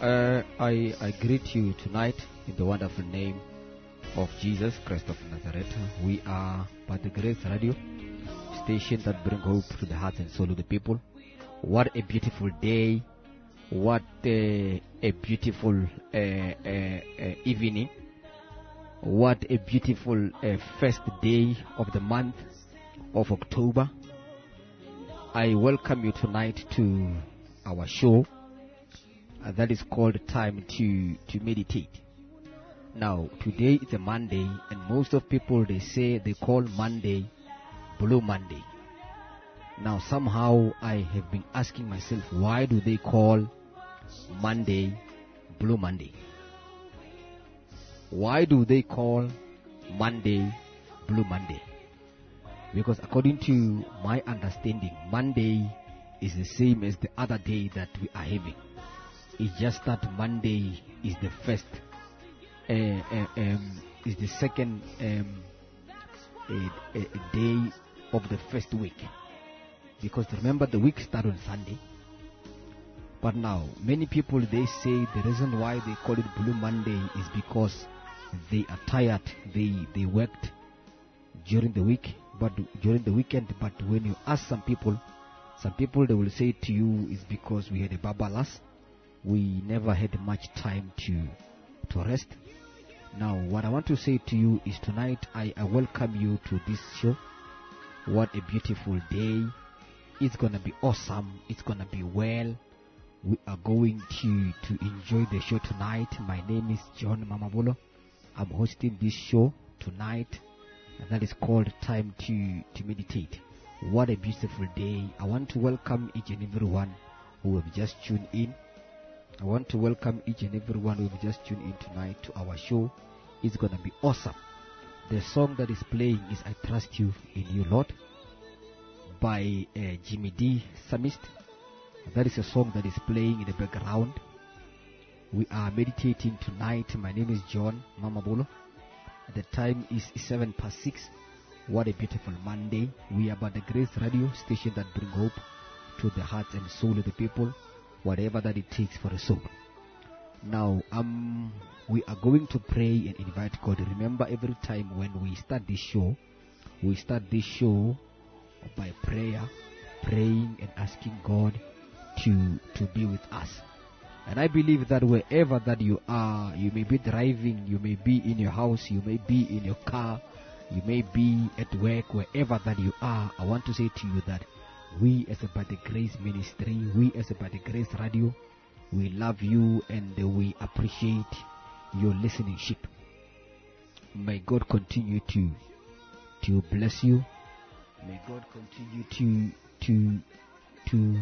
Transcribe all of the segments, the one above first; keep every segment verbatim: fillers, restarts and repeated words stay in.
Uh, I, I greet you tonight in the wonderful name of Jesus Christ of Nazareth. We are by the Grace Radio, station that brings hope to the hearts and soul of the people. What a beautiful day. What a, a beautiful uh, uh, uh, evening. What a beautiful uh, first day of the month of October. I welcome you tonight to our show uh, that is called Time to, to Meditate. Now, today is a Monday, and most of people, they say they call Monday Blue Monday. Now, somehow I have been asking myself, why do they call Monday Blue Monday? Why do they call Monday Blue Monday? Because according to my understanding, Monday is the same as the other day that we are having. It's just that Monday is the first, uh, uh, um, is the second um, a, a, a day of the first week. Because remember, the week starts on Sunday. But now, many people, they say the reason why they call it Blue Monday is because they are tired. They they worked during the week, but during the weekend. But when you ask some people, some people they will say to you, it's because we had a babalas. We never had much time to to rest. Now, what I want to say to you is tonight I, I welcome you to this show. What a beautiful day! It's gonna be awesome. It's gonna be well. We are going to to enjoy the show tonight. My name is John Mamabolo. I'm hosting this show tonight, and that is called Time to, to Meditate. What a beautiful day. I want to welcome each and everyone who have just tuned in. I want to welcome each and everyone who have just tuned in tonight to our show. It's going to be awesome. The song that is playing is I Trust You in You, Lord, by uh, Jimmy D. Psalmist. That is a song that is playing in the background. We are meditating tonight. My name is John Mamabolo. The time is seven past six. What a beautiful Monday. We are by the Grace Radio station that brings hope to the hearts and soul of the people, whatever that it takes for a soul. Now, um, we are going to pray and invite God. Remember, every time when we start this show, we start this show by prayer, praying and asking God to to be with us. And I believe that wherever that you are, you may be driving, you may be in your house, you may be in your car, you may be at work, wherever that you are, I want to say to you that we as a By the Grace Ministry, we as a By the Grace Radio, we love you and we appreciate your listenership. May God continue to to bless you. May God continue to to to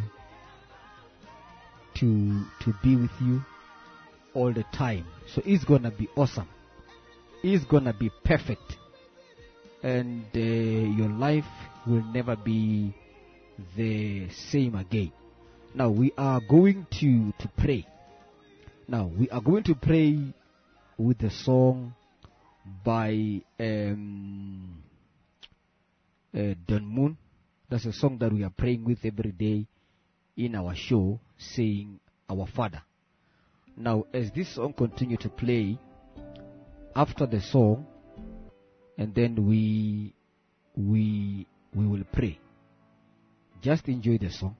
to to be with you all the time. So it's gonna be awesome. It's gonna be perfect, and uh, your life will never be the same again. Now we are going to to pray. Now we are going to pray with the song by um, uh, Don Moon. That's a song that we are praying with every day in our show, saying Our Father. Now, as this song continue to play, after the song, and then we we we will pray. Just enjoy the song.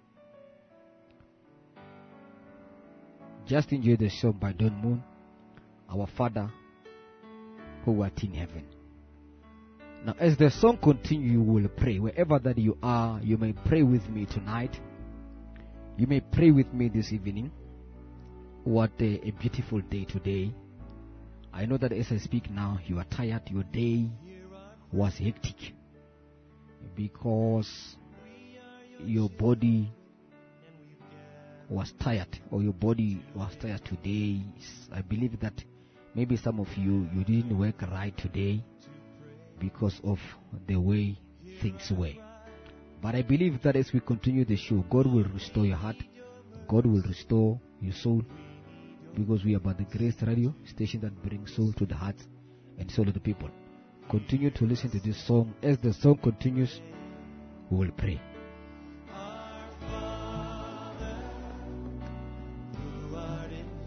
Just enjoy the song by Don Moon, Our Father who art in heaven. Now, as the song continues, you will pray. Wherever that you are, you may pray with me tonight. You may pray with me this evening. What a, a beautiful day today. I know that as I speak now, you are tired. Your day was hectic because your body was tired, or your body was tired today. I believe that maybe some of you, you didn't work right today because of the way things were. But I believe that as we continue the show, God will restore your heart. God will restore your soul. Because we are by the Grace Radio, station that brings soul to the hearts and soul of the people. Continue to listen to this song. As the song continues, we will pray. Our Father, who art in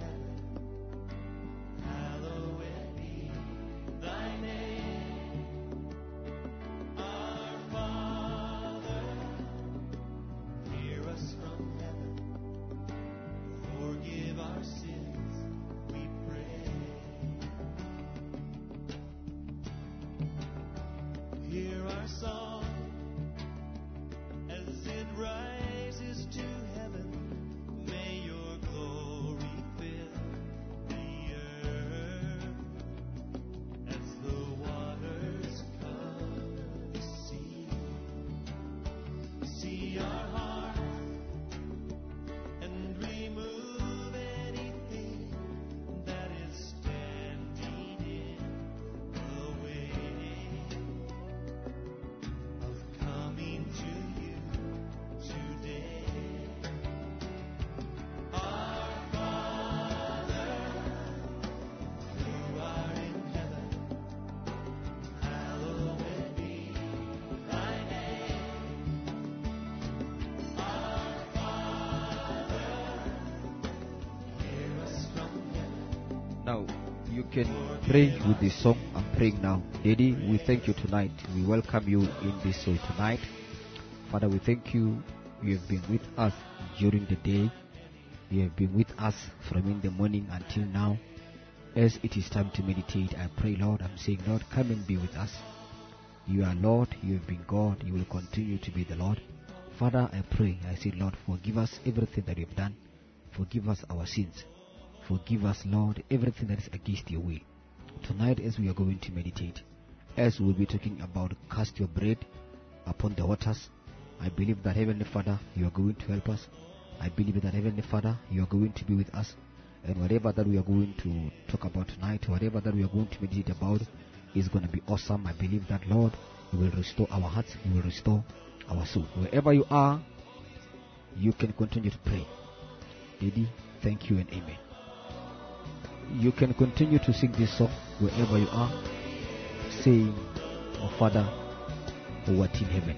Now, you can pray with this song. I'm praying now. Daddy, we thank you tonight. We welcome you in this soul tonight. Father, we thank you. You have been with us during the day. You have been with us from in the morning until now. As it is time to meditate, I pray, Lord, I'm saying, Lord, come and be with us. You are Lord. You have been God. You will continue to be the Lord. Father, I pray. I say, Lord, forgive us everything that we have done. Forgive us our sins. Forgive us, Lord, everything that is against your will. Tonight, as we are going to meditate, as we will be talking about cast your bread upon the waters, I believe that, Heavenly Father, you are going to help us. I believe that, Heavenly Father, you are going to be with us. And whatever that we are going to talk about tonight, whatever that we are going to meditate about, is going to be awesome. I believe that, Lord, you will restore our hearts. You will restore our soul. Wherever you are, you can continue to pray. Daddy, thank you and amen. You can continue to sing this song wherever you are, saying, "Oh Father, who art in heaven,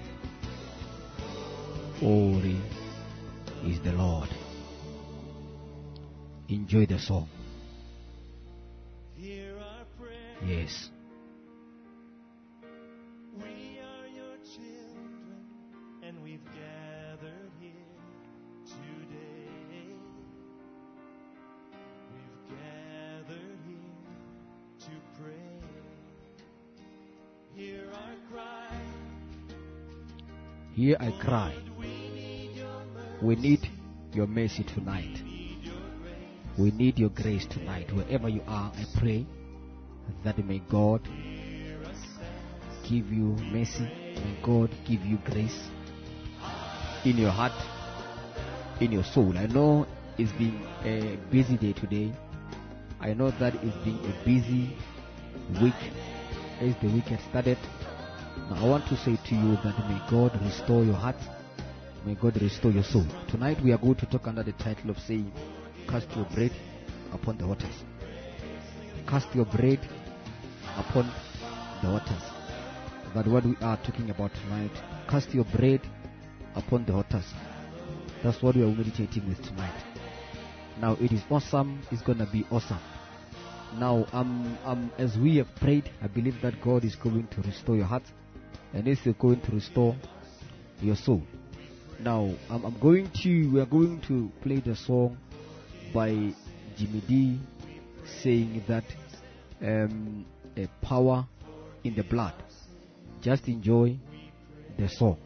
holy is the Lord." Enjoy the song. Yes. We are your children, and we've gathered here today. We've gathered here to pray. Hear our cry. Here I cry. We need your mercy tonight. We need your grace tonight. Wherever you are, I pray that may God give you mercy. May God give you grace in your heart, in your soul. I know it's been a busy day today. I know that it's been a busy week as the week has started. Now I want to say to you that may God restore your heart. May God restore your soul. Tonight we are going to talk under the title of saying, cast your bread upon the waters. Cast your bread upon the waters. That's what we are talking about tonight. Cast your bread upon the waters. That's what we are meditating with tonight. Now it is awesome. It's going to be awesome. Now um, um, as we have prayed, I believe that God is going to restore your heart, and He's going to restore your soul. Now um, I'm going to we are going to play the song by Jimmy D, saying that um, a power in the blood. Just enjoy the song.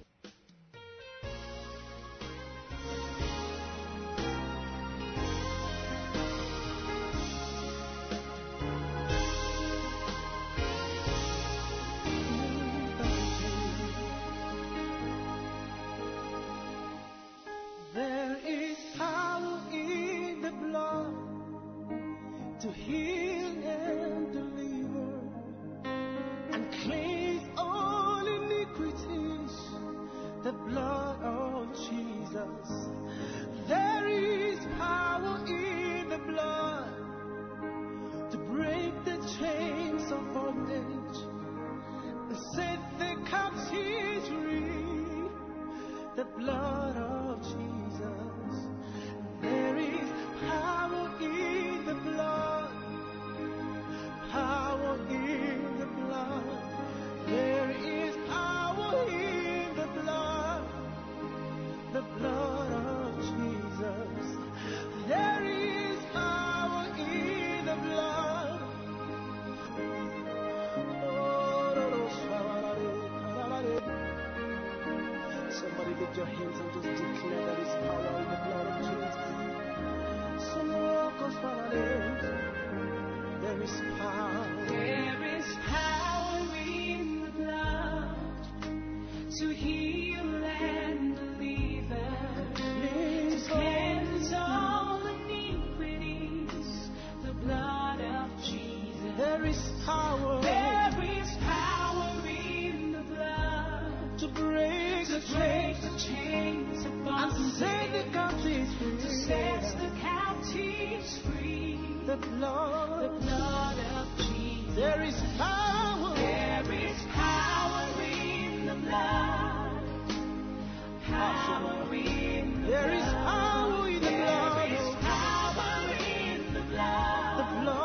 Your hands and just declare that His power in the blood of Jesus. There is power. There is power in the blood to heal and deliver, to cleanse all iniquities. The blood of Jesus. There is power. There is power in the blood to break to the break chains the chains of and bondage, to set the captives free. to set the captives free. The blood, The blood of Jesus. there is power. There is power in the blood. Power in the There is blood. power in the There blood. is power in the blood. The blood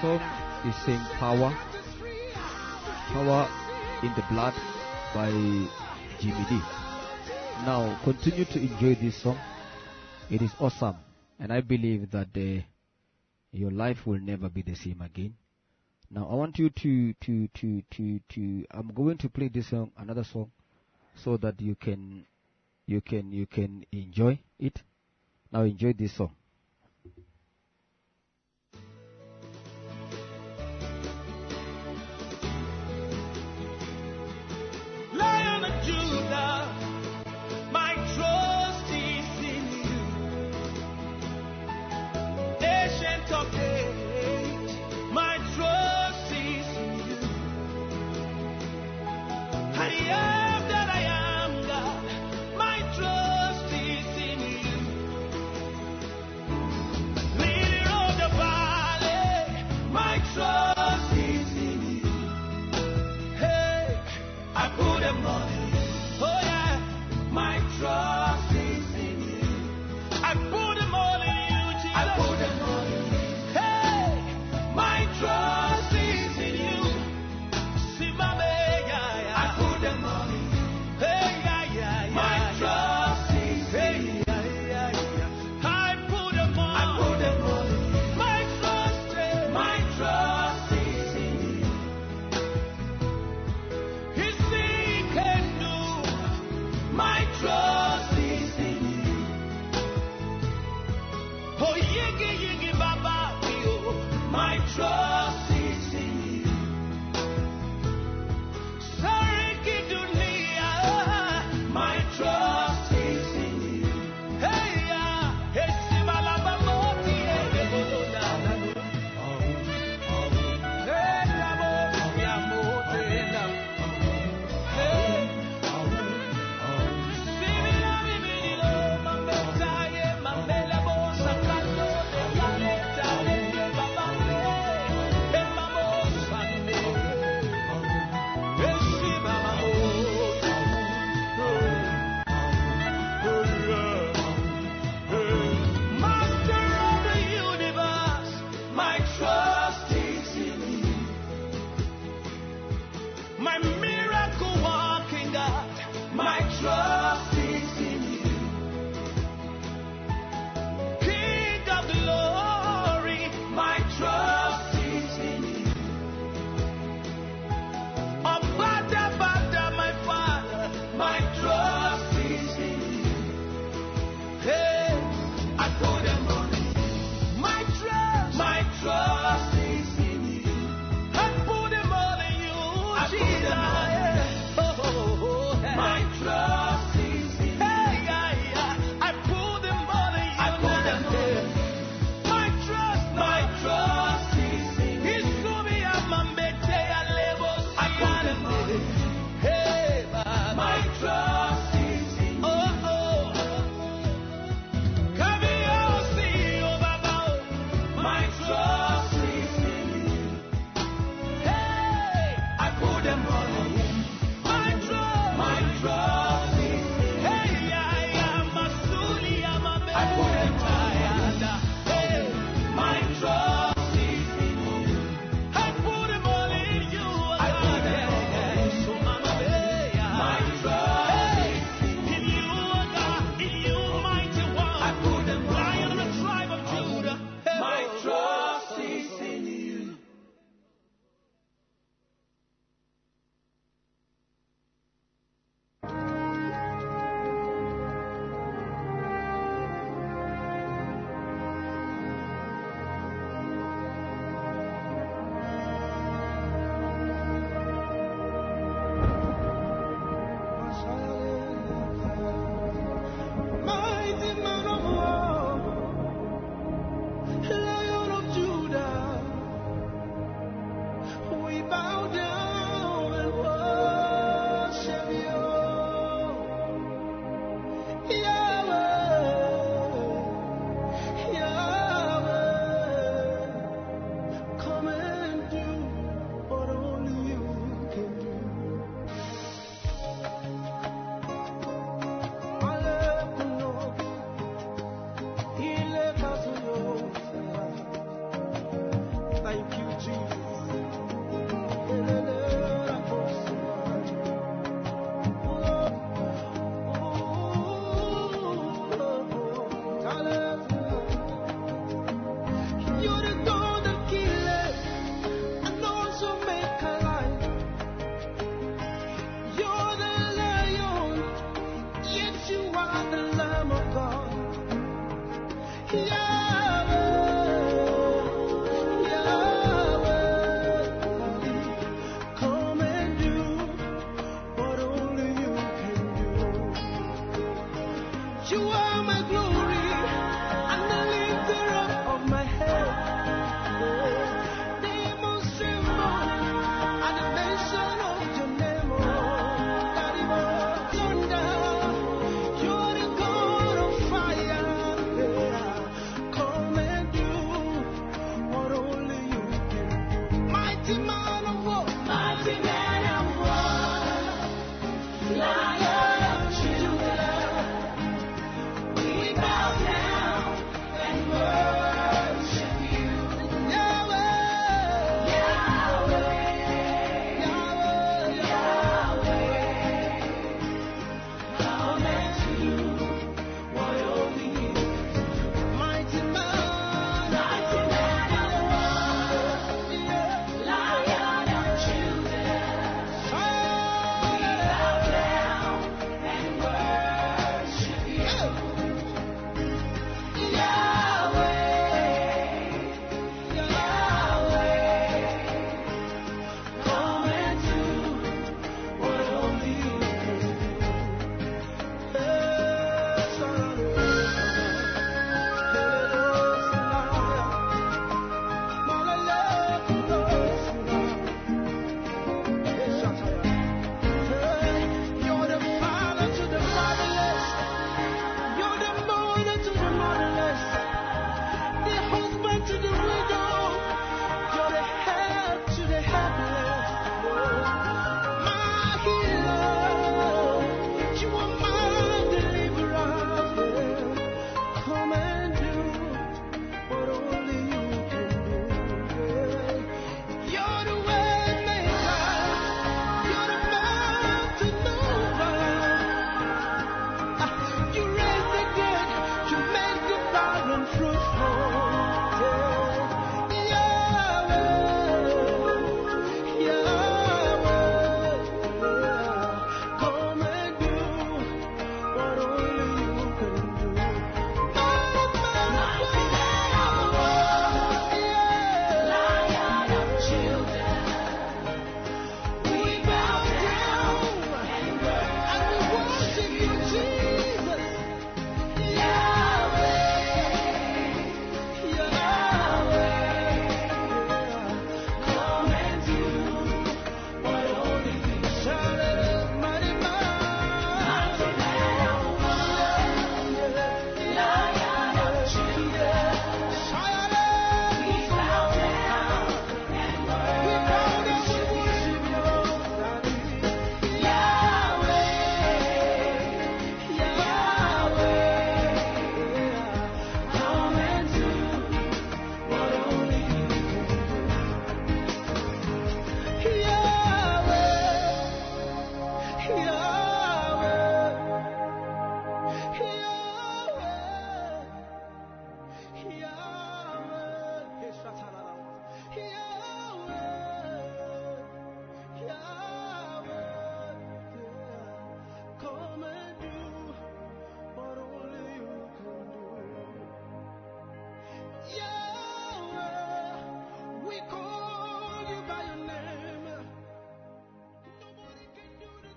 song is saying Power. Power in the Blood by Jimmy D. Now, continue to enjoy this song. It is awesome. And I believe that uh, your life will never be the same again. Now, I want you to, to, to, to, to, I'm going to play this song, another song, so that you can, you can, you can enjoy it. Now, enjoy this song. Lion of Judah, my trust is in you. Ancient of days, my trust is in you. I am that I am, God. My trust is in you.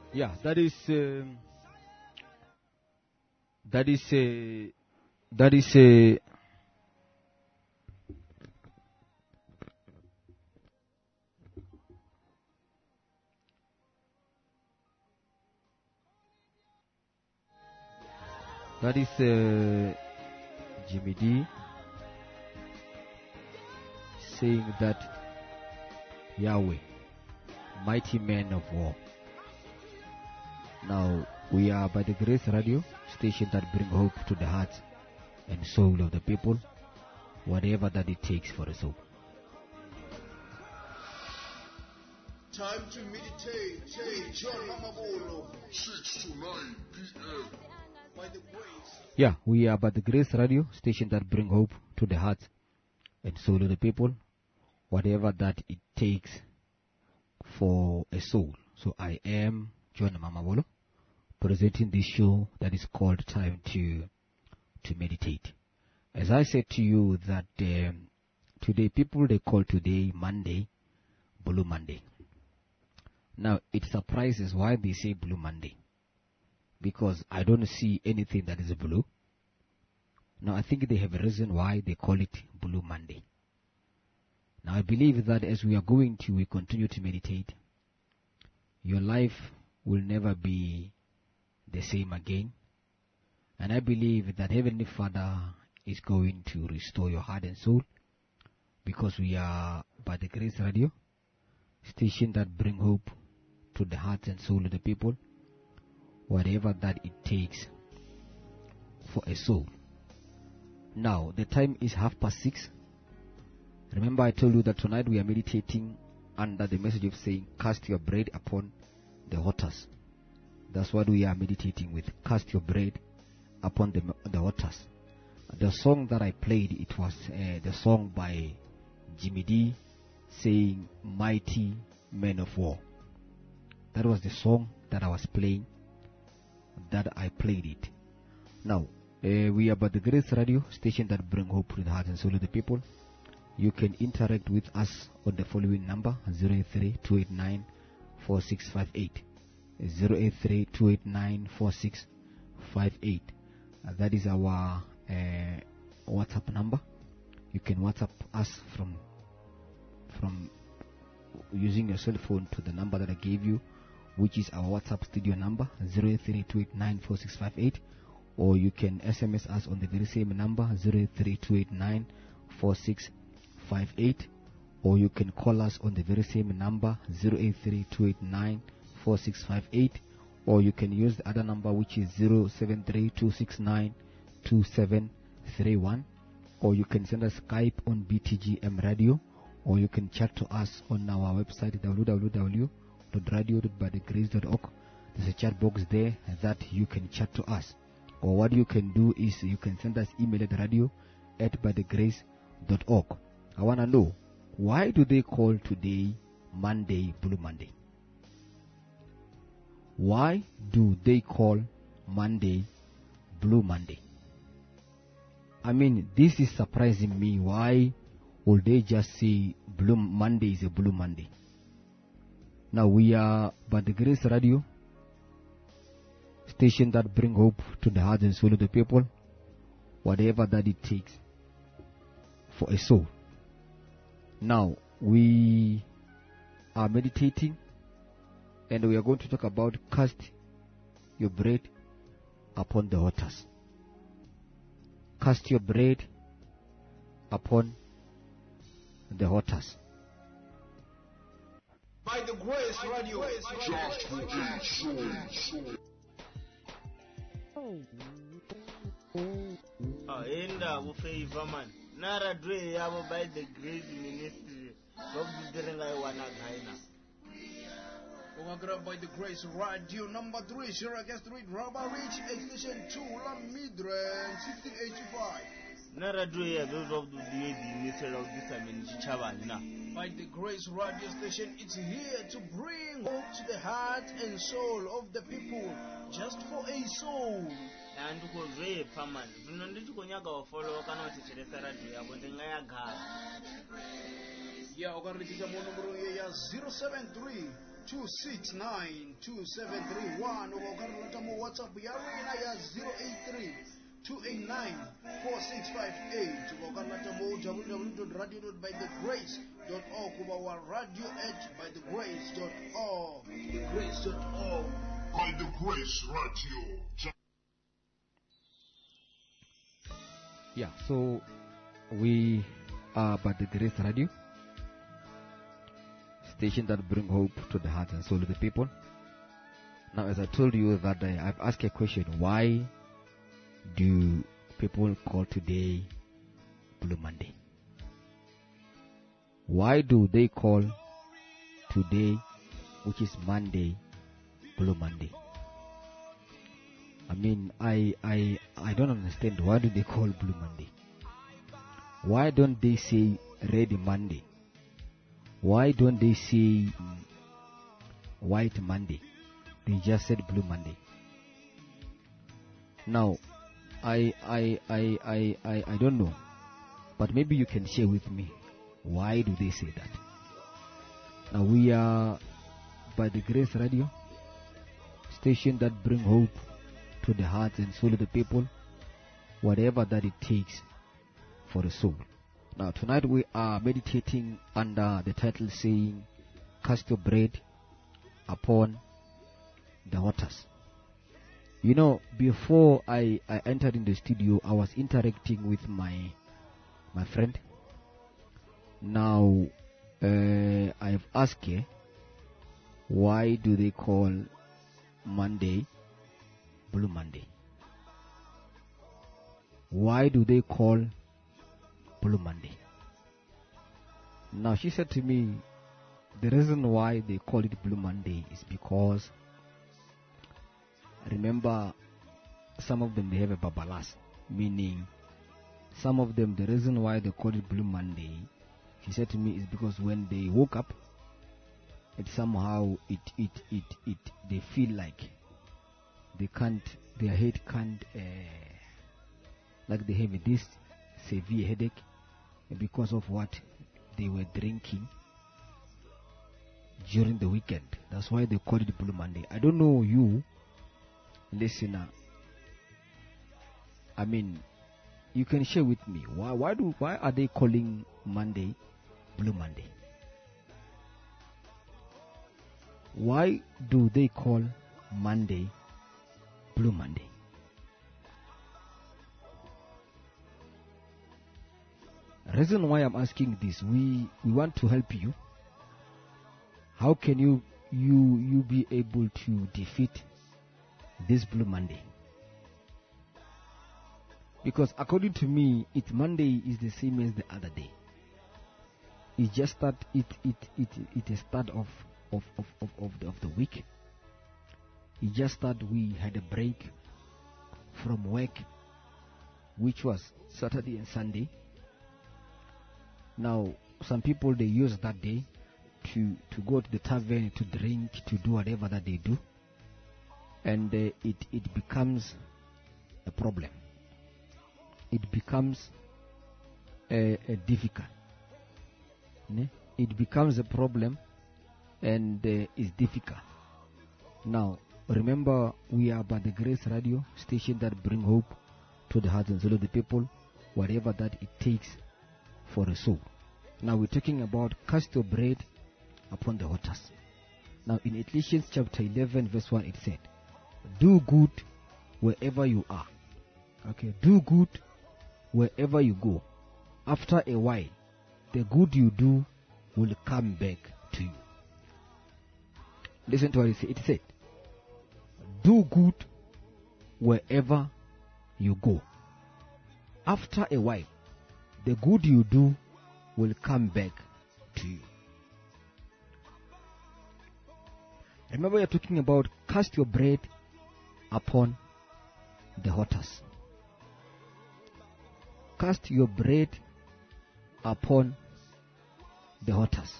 Yeah, that is um, that is a that is a that is uh, Jimmy D saying that Yahweh, mighty man of war. Now we are by the Grace Radio station that bring hope to the heart and soul of the people, whatever that it takes for the soul. Time to meditate with John Mamabolo, six to nine p.m. By the grace. Yeah, we are by the Grace Radio station that bring hope to the heart and soul of the people, whatever that it takes for a soul. So I am John Mamabolo, presenting this show that is called Time to to Meditate. As I said to you that um, today, people they call today Monday, Blue Monday. Now it surprises why they say Blue Monday, because I don't see anything that is blue. Now I think they have a reason why they call it Blue Monday. Now I believe that as we are going to we continue to meditate, your life will never be the same again. And I believe that Heavenly Father is going to restore your heart and soul, because we are by the Grace Radio station that bring hope to the heart and soul of the people, whatever that it takes for a soul. Now the time is half past six. Remember I told you that tonight we are meditating under the message of saying, cast your bread upon the waters. That's what we are meditating with. Cast your bread upon the, the waters. The song that I played, it was uh, the song by Jimmy D saying, mighty men of war. That was the song that I was playing, that I played it. Now, uh, we are by the Grace Radio station that bring hope to the heart and soul of the people. You can interact with us on the following number, zero eight three, two eight nine, four six five eight. zero eight three, two eight nine, four six five eight. Uh, that is our uh, WhatsApp number. You can WhatsApp us from from using your cell phone to the number that I gave you, which is our WhatsApp studio number, zero eight three, two eight nine, four six five eight. Or you can S M S us on the very same number, zero eight three, two eight nine, four six five eight. Or you can call us on the very same number, zero eight three, two eight nine, four six five eight. Or you can use the other number, which is zero seven three, two six nine, two seven three one. Or you can send us Skype on B T G M Radio. Or you can chat to us on our website, w w w dot radio dot by the grace dot org. There's a chat box there that you can chat to us. Or what you can do is you can send us email at radio at by the grace dot org. I want to know, why do they call today Monday Blue Monday? Why do they call Monday Blue Monday? I mean, this is surprising me. Why would they just say Blue Monday is a Blue Monday? Now we are by the Grace Radio station that bring hope to the heart and soul of the people, whatever that it takes for a soul. Now we are meditating, and we are going to talk about cast your bread upon the waters. Cast your bread upon the waters. By the Grace Radio, just for soul. Oh, enda bufavor man. Nara dwe yabo by the Grace Ministry. Bokudirenga iwana gaina. By the Grace Radio, number three, Syracuse Street, Rubber Ridge, Extension two, Lamidren, sixteen eighty-five. Nara dwe ya those of the Ministry of this I mean Chavana. By the Grace Radio Station, it's here to bring hope to the heart and soul of the people, just for a soul. And to convey Paman, Vunandi Konyaga or follow Kana Teresaradia, when the Nayaga. Yeah, we're going to get a number here, zero seven three, two six nine two seven three one uba ukarulata mu WhatsApp yarina ya zero eight three two eight nine four six five eight uba ukarulata mu w w w dot radio dot by the grace dot org uba wa radio at by the grace dot org the grace dot org By the Grace Radio. Yeah, so we are by the Grace Radio, station that bring hope to the heart and soul of the people. Now, as I told you that day, I've asked a question: why do people call today Blue Monday? Why do they call today, which is Monday, Blue Monday? I mean, I I I don't understand. Why do they call Blue Monday? Why don't they say Red Monday? Why don't they say mm, White Monday? They just said Blue Monday. Now, I I I I I I don't know, but maybe you can share with me. Why do they say that? Now we are by the Grace Radio, station that bring hope to the heart and soul of the people, whatever that it takes for the soul. Now tonight we are meditating under the title saying, cast your bread upon the waters. You know, before I, I entered in the studio, I was interacting with my my friend. Now uh, I've asked her, why do they call Monday Blue Monday? Why do they call Blue Monday? Now she said to me, the reason why they call it Blue Monday is because, remember, some of them they have a babalas, meaning some of them, the reason why they call it Blue Monday, she said to me, is because when they woke up, it somehow it it it it they feel like they can't, their head can't, uh, like they have this severe headache because of what they were drinking during the weekend. That's why they call it Blue Monday. I don't know you, listener. I mean, you can share with me why why do why are they calling Monday Blue Monday? Why do they call Monday Blue Monday? Reason why I'm asking this, we we want to help you. How can you you you be able to defeat this Blue Monday? Because according to me, it Monday is the same as the other day. It's just that it it it it is start of of of of, of the of the week. It's just that we had a break from work, which was Saturday and Sunday. Now, some people, they use that day to, to go to the tavern, to drink, to do whatever that they do. And uh, it, it becomes a problem. It becomes a, a difficult. Ne? It becomes a problem and uh, is difficult. Now, remember, we are by the Grace Radio, station that bring hope to the heart and soul of the people, whatever that it takes for a soul. Now we're talking about cast your bread upon the waters. Now in Ephesians chapter eleven verse one, it said, do good wherever you are. Okay, do good wherever you go. After a while, the good you do will come back to you. Listen to what it said. It said, do good wherever you go. After a while, the good you do will come back to you. Remember, we are talking about cast your bread upon the waters. Cast your bread upon the waters.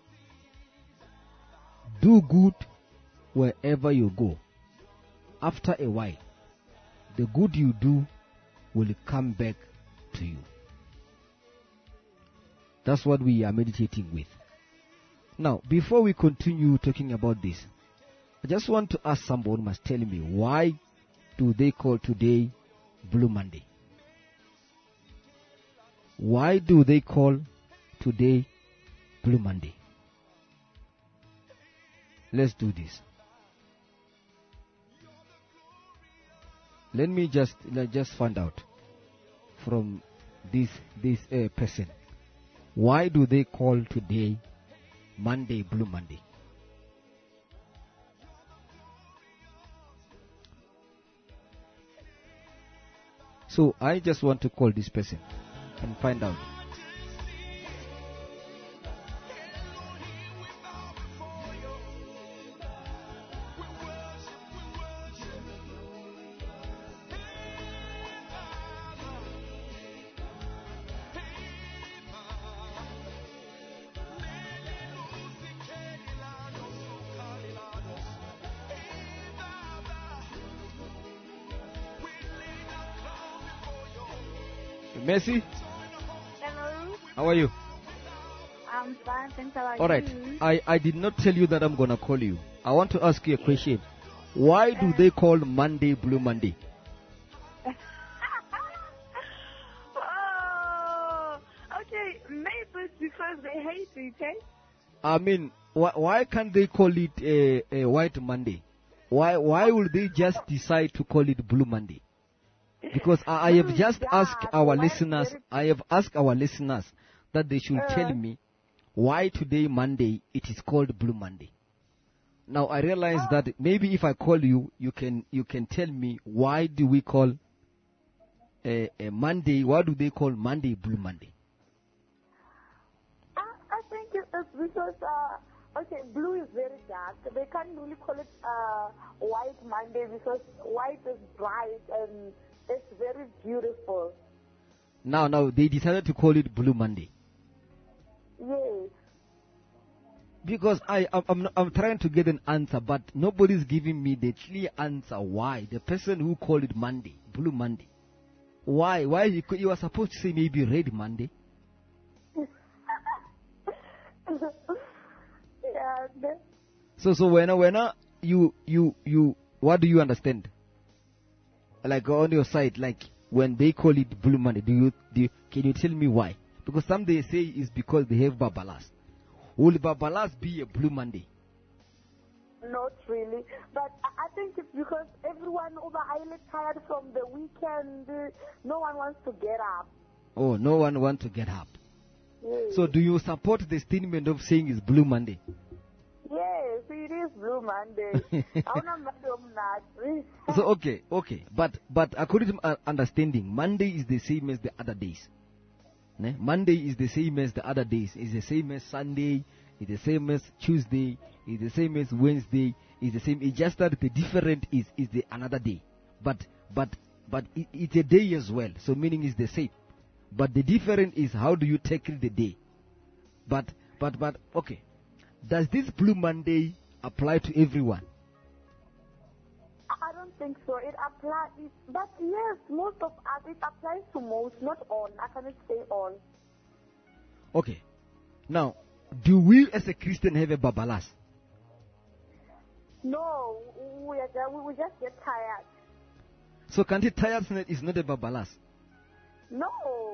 Do good wherever you go. After a while, the good you do will come back to you. That's what we are meditating with. Now, before we continue talking about this, I just want to ask someone who must tell me, why do they call today Blue Monday? Why do they call today Blue Monday? Let's do this. Let me just let just find out from this this uh, person. Why do they call today Monday Blue Monday? So I just want to call this person and find out. Messi, Hello, how are you? I'm fine. Thanks. How are All right. you? I, I did not tell you that I'm going to call you. I want to ask you a question. Why do they call Monday Blue Monday? Oh, okay. Maybe it's because they hate it, eh? I mean, wh- why can't they call it a, a White Monday? Why why would they just decide to call it Blue Monday? Because I, I have just Yeah, asked our why listeners, very- I have asked our listeners that they should Uh. tell me why today Monday it is called Blue Monday. Now I realize Oh. that maybe if I call you, you can you can tell me why do we call a, a Monday? Why do they call Monday Blue Monday? I, I think it- it's because, uh, okay, blue is very dark. They can't really call it uh, white Monday because white is bright and it's very beautiful. Now now they decided to call it Blue Monday. Yes. Because I, I'm, I'm, I'm trying to get an answer, but nobody's giving me the clear answer why. The person who called it Monday, Blue Monday. Why? Why? You, could- you were supposed to say maybe Red Monday. Yeah. the- So, so when, when uh, you, you, you, what do you understand? Like on your side, like when they call it Blue Monday, do you, do you, can you tell me why? Because some they say it's because they have Babalas. Will Babalas be a Blue Monday? Not really, but I I think it's because everyone over highly tired from the weekend. uh, No one wants to get up. Oh, no one want to get up. Yes, So do you support the statement of saying it's Blue Monday? yes, it is Blue Monday. Awuna Monday omnandi. So okay, okay, but but according to my understanding, Monday is the same as the other days. Ne? Monday is the same as the other days. It's the same as Sunday. It's the same as Tuesday. It's the same as Wednesday. It's the same. It's just that the different is is the another day. But but but it, it's a day as well. So meaning is the same. But the difference is how do you tackle the day. But but but okay. Does this Blue Monday apply to everyone? I don't think so. It applies, but yes, most of us, it applies to most, not all. I cannot say all. Okay. Now, do we as a Christian have a Babalas? No, we, are, ju- we we just get tired. So can't it tiredness is not a Babalas? No.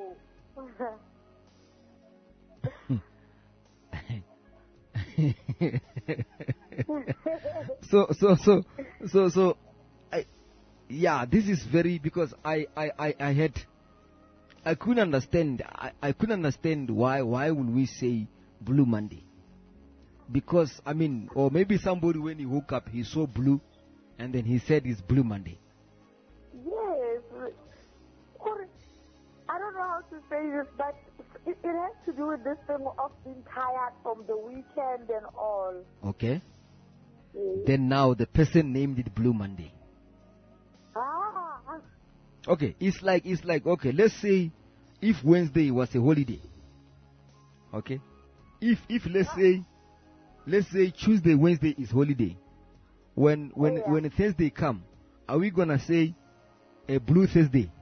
so so so so so I yeah, this is very because I I I, I had I couldn't understand I, I couldn't understand why why would we say Blue Monday? Because I mean, or maybe somebody when he woke up he saw blue and then he said it's Blue Monday. Yes. Or, I don't know how to say this, but it, it has to do with this thing of being tired from the weekend and all. Okay? Yes. Then now the person named it Blue Monday. Ah, Okay, it's like it's like okay, let's say if Wednesday was a holiday. Okay? If if let's say let's say Tuesday, Wednesday is holiday. When when Yeah. when Thursday come, are we gonna say a Blue Thursday?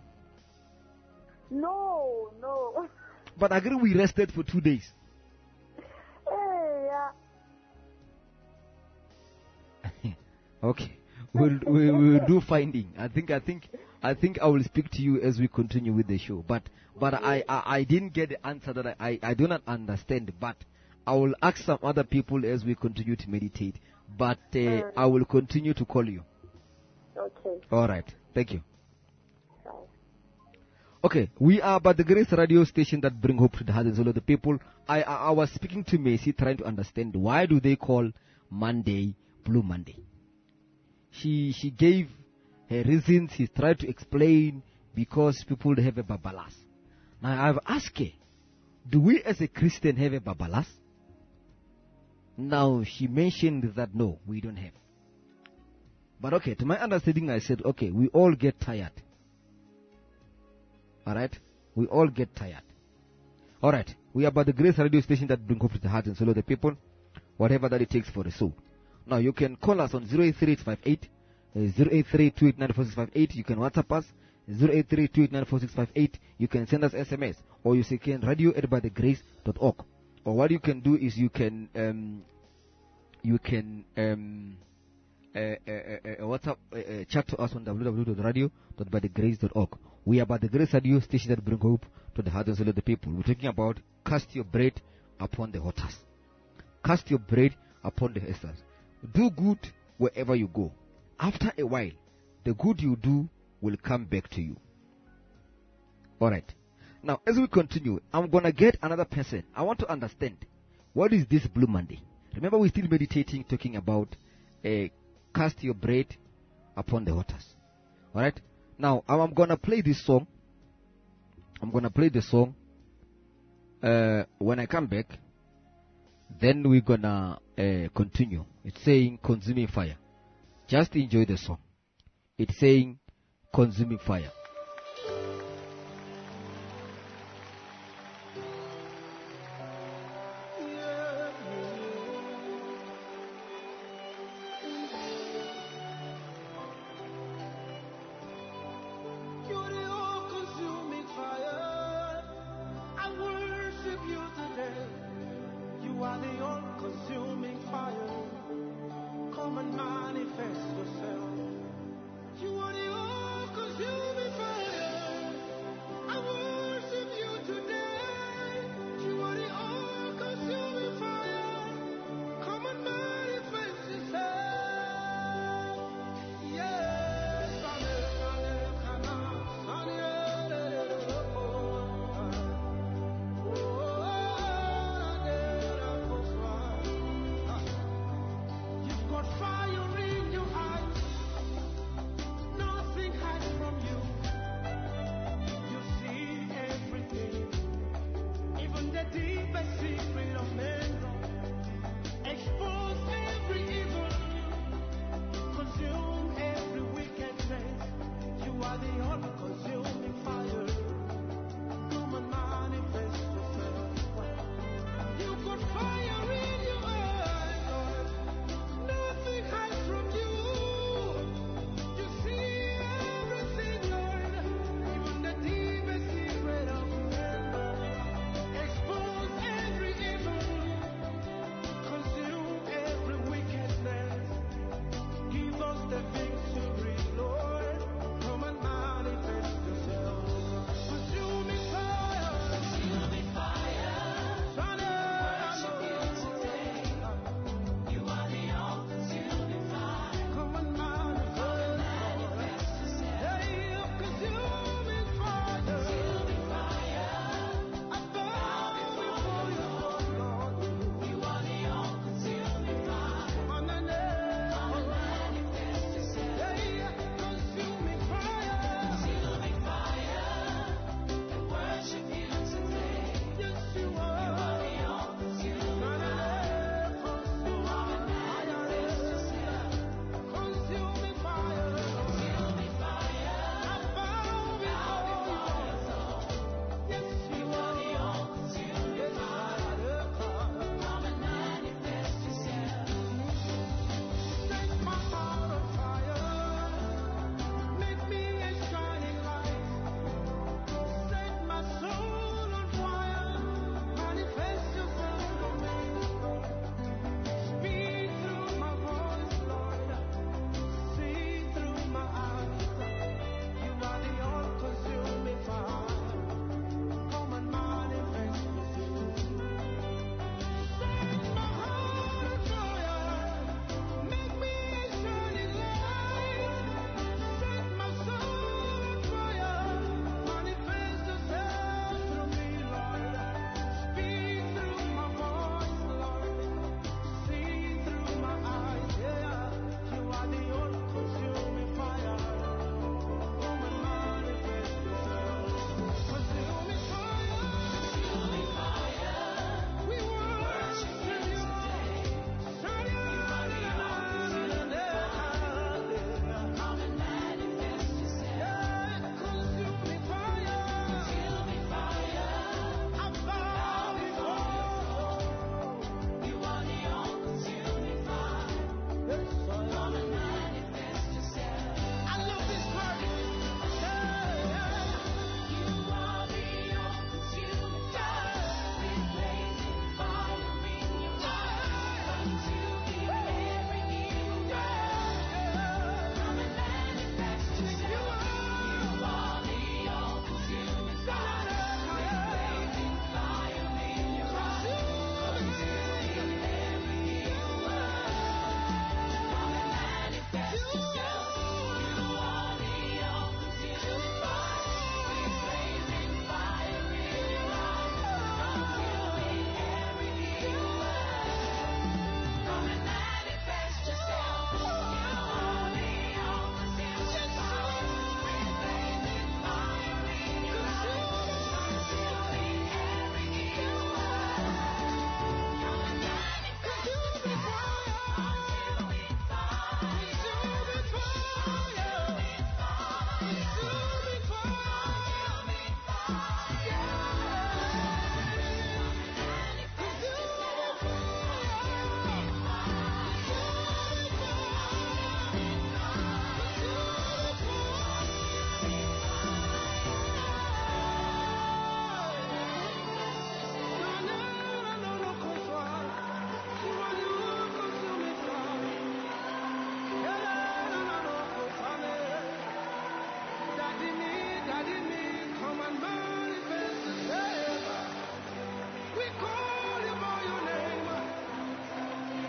no, no. But I agree we rested for two days. Hey, yeah. Okay. We'll, we will do finding. I think, I think, I think I will speak to you as we continue with the show. But, but I, I, I didn't get the answer that I, I, I do not understand. But I will ask some other people as we continue to meditate. But uh, Mm. I will continue to call you. Okay. All right. Thank you. Bye. Okay, we are by the Grace Radio station that bring hope to the hearts and soul of the people. I, I, I was speaking to Macy, trying to understand why do they call Monday Blue Monday. She she gave her reasons. He tried to explain because people have a babalas. Now I've asked her, do we as a Christian have a babalas? Now she mentioned that no, we don't have. But okay, to my understanding, I said okay, we all get tired. Alright? We all get tired. Alright, we are by the Grace Radio station that bring hope to the heart and soul of the people, whatever that it takes for the soul. Now you can call us on zero eight three eight five eight, zero eight three two eight nine four six five eight. You can WhatsApp us zero eight three two eight nine four six five eight. You can send us S M S, or you can radio at by the grace dot org. Or what you can do is you can um, you can um, uh, uh, uh, uh, WhatsApp uh, uh, chat to us on w w w dot radio dot by the grace dot org. We are by the Grace Radio station that bring hope to the heart and soul of the people. We're talking about cast your bread upon the waters. Cast your bread upon the waters. Do good wherever you go. After a while, the good you do will come back to you. Alright. Now, as we continue, I'm going to get another person. I want to understand, what is this Blue Monday? Remember, we're still meditating, talking about uh, cast your bread upon the waters. Alright. Now, I'm going to play this song. I'm going to play the song. Uh, when I come back, then we're going to uh, continue. It's saying consuming fire. Just enjoy the song. It's saying consuming fire. You're the all-consuming fire. I worship you today. You are the all-consuming fire. Come and manifest yourself. You are the all-consuming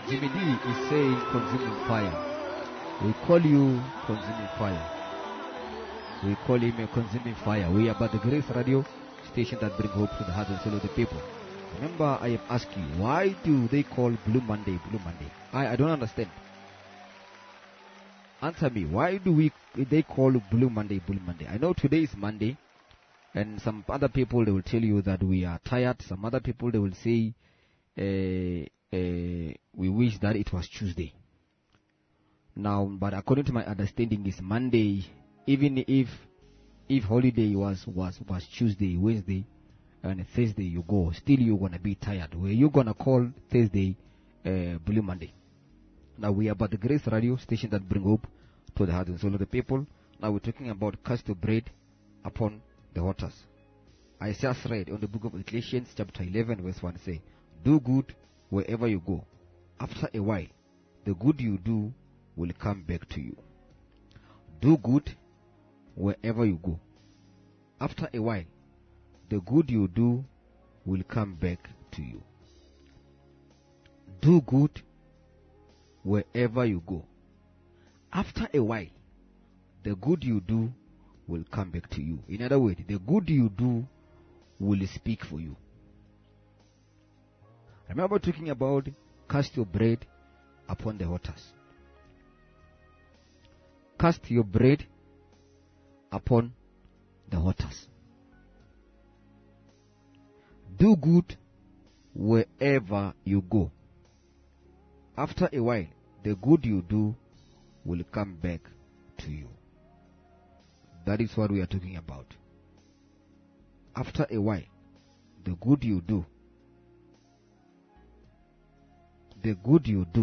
Jimmy D is saying consuming fire. We call you consuming fire. We call him a consuming fire. We are but the Grace Radio station that brings hope to the hearts and soul of the people. Remember, I have asked you, why do they call Blue Monday Blue Monday? I, I don't understand. Answer me. Why do we they call Blue Monday Blue Monday? I know today is Monday, and some other people they will tell you that we are tired. Some other people they will say uh, uh, we wish that it was Tuesday. Now, but according to my understanding, is Monday. Even if if holiday was was was Tuesday, Wednesday, and Thursday, you go. Still, you're gonna be tired. Where you gonna call Thursday uh, Blue Monday? Now we are about the Grace Radio station that bring hope to the heart and soul of the people. Now we're talking about cast your bread upon the waters. I just read on the book of Ecclesiastes chapter eleven verse one say, do good wherever you go. After a while, the good you do will come back to you. Do good wherever you go. After a while, the good you do will come back to you. Do good wherever you go. After a while, the good you do will come back to you. In other words, the good you do will speak for you. Remember talking about cast your bread upon the waters. Cast your bread upon the waters. Do good wherever you go. After a while, the good you do will come back to you. That is what we are talking about. After a while, the good you do, the good you do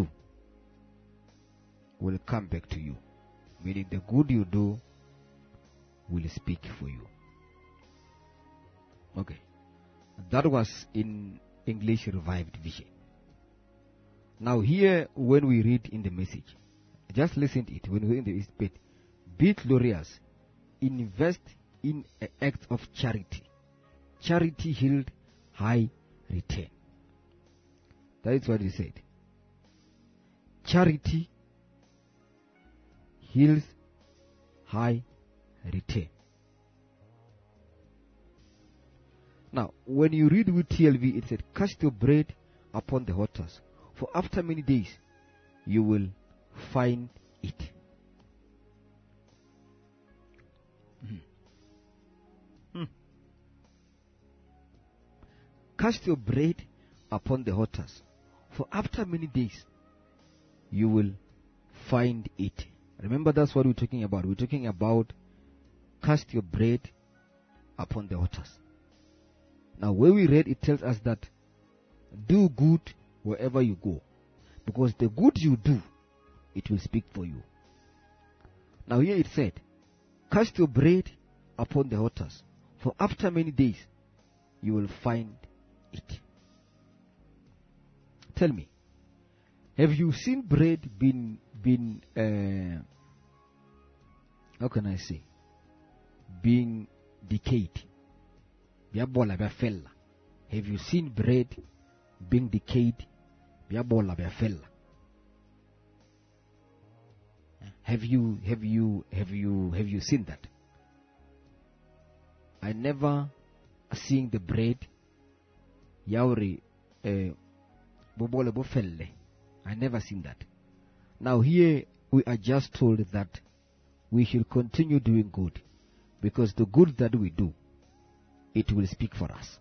will come back to you. Meaning the good you do will speak for you. Okay. That was in English Revived Vision. Now here, when we read in the message, just listen to it. When we read in the bit, be glorious, invest in an act of charity. Charity yield high return. That is what he said. Charity yields high return. Now, when you read with T L V, it said, cast your bread upon the waters, for after many days you will find it. Mm. Mm. Cast your bread upon the waters, for after many days you will find it. Remember, that's what we're talking about. We're talking about cast your bread upon the waters. Now, where we read, it tells us that do good wherever you go. Because the good you do, it will speak for you. Now, here it said, cast your bread upon the waters, for after many days you will find it. Tell me, have you seen bread being, being uh, how can I say, being decayed? Have you seen bread being decayed? Have you have you have you have you seen that? I never seen the bread yauri bobole bofelle. I never seen that. Now here we are just told that we should continue doing good, because the good that we do, it will speak for us.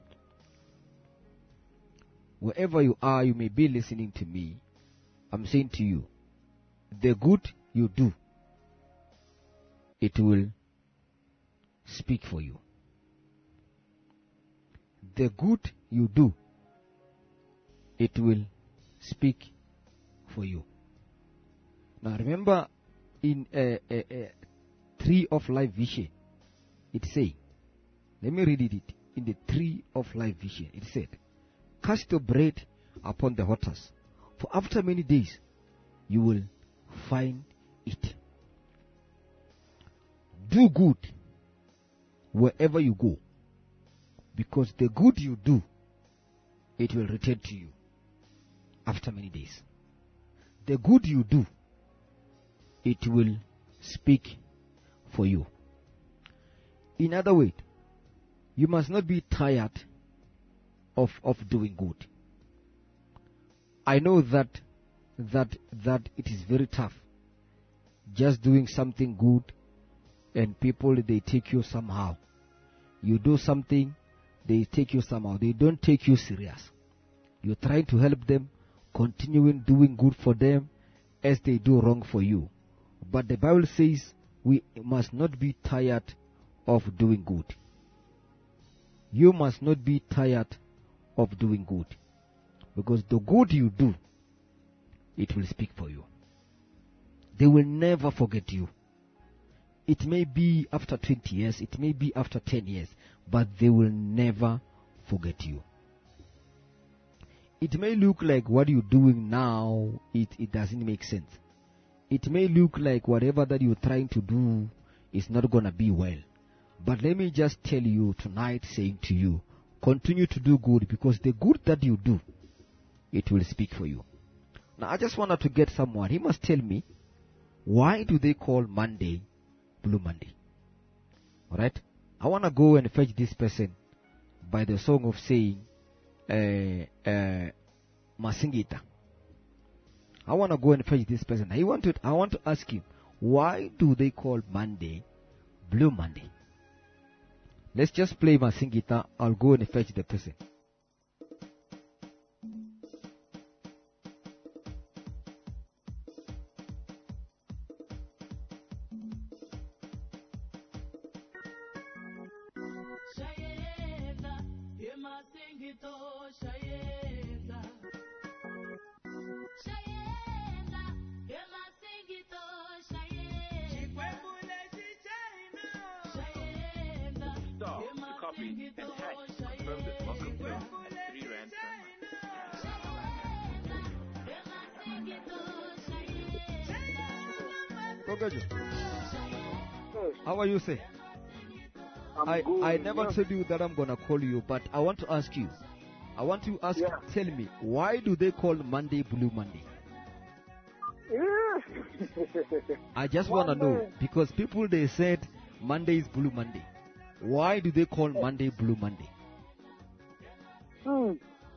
Wherever you are, you may be listening to me. I'm saying to you, the good you do, it will speak for you. The good you do, it will speak for you. Now remember, in a, a, a Tree of Life Vision, it say, let me read it in the Tree of Life Vision. It said, cast your bread upon the waters, for after many days you will find it. Do good wherever you go, because the good you do, it will return to you after many days. the good you do, it will speak for you. In other words, you must not be tired of, of doing good. I know that that that it is very tough just doing something good and people, they take you somehow. You do something, they take you somehow. They don't take you serious. You're trying to help them, continuing doing good for them as they do wrong for you. But the Bible says we must not be tired of doing good. You must not be tired of doing good. Because the good you do, it will speak for you. They will never forget you. It may be after twenty years, it may be after ten years, but they will never forget you. It may look like what you're doing now, it, it doesn't make sense. It may look like whatever that you're trying to do is not going to be well. But let me just tell you tonight, saying to you, continue to do good, because the good that you do, it will speak for you. Now, I just wanted to get someone. He must tell me, why do they call Monday Blue Monday? Alright? I want to go and fetch this person by the song of saying, uh, uh, Masingita. I want to go and fetch this person. I want to, I want to ask him, why do they call Monday Blue Monday? Let's just play Masingita. I'll go and fetch the person. How are you, say? I'm I, good. I never Yes. told you that I'm going to call you, but I want to ask you. I want to ask Yeah. you, tell me, why do they call Monday Blue Monday? I just want to know, Monday. because people, they said Monday is Blue Monday. Why do they call Monday Blue Monday? Hmm.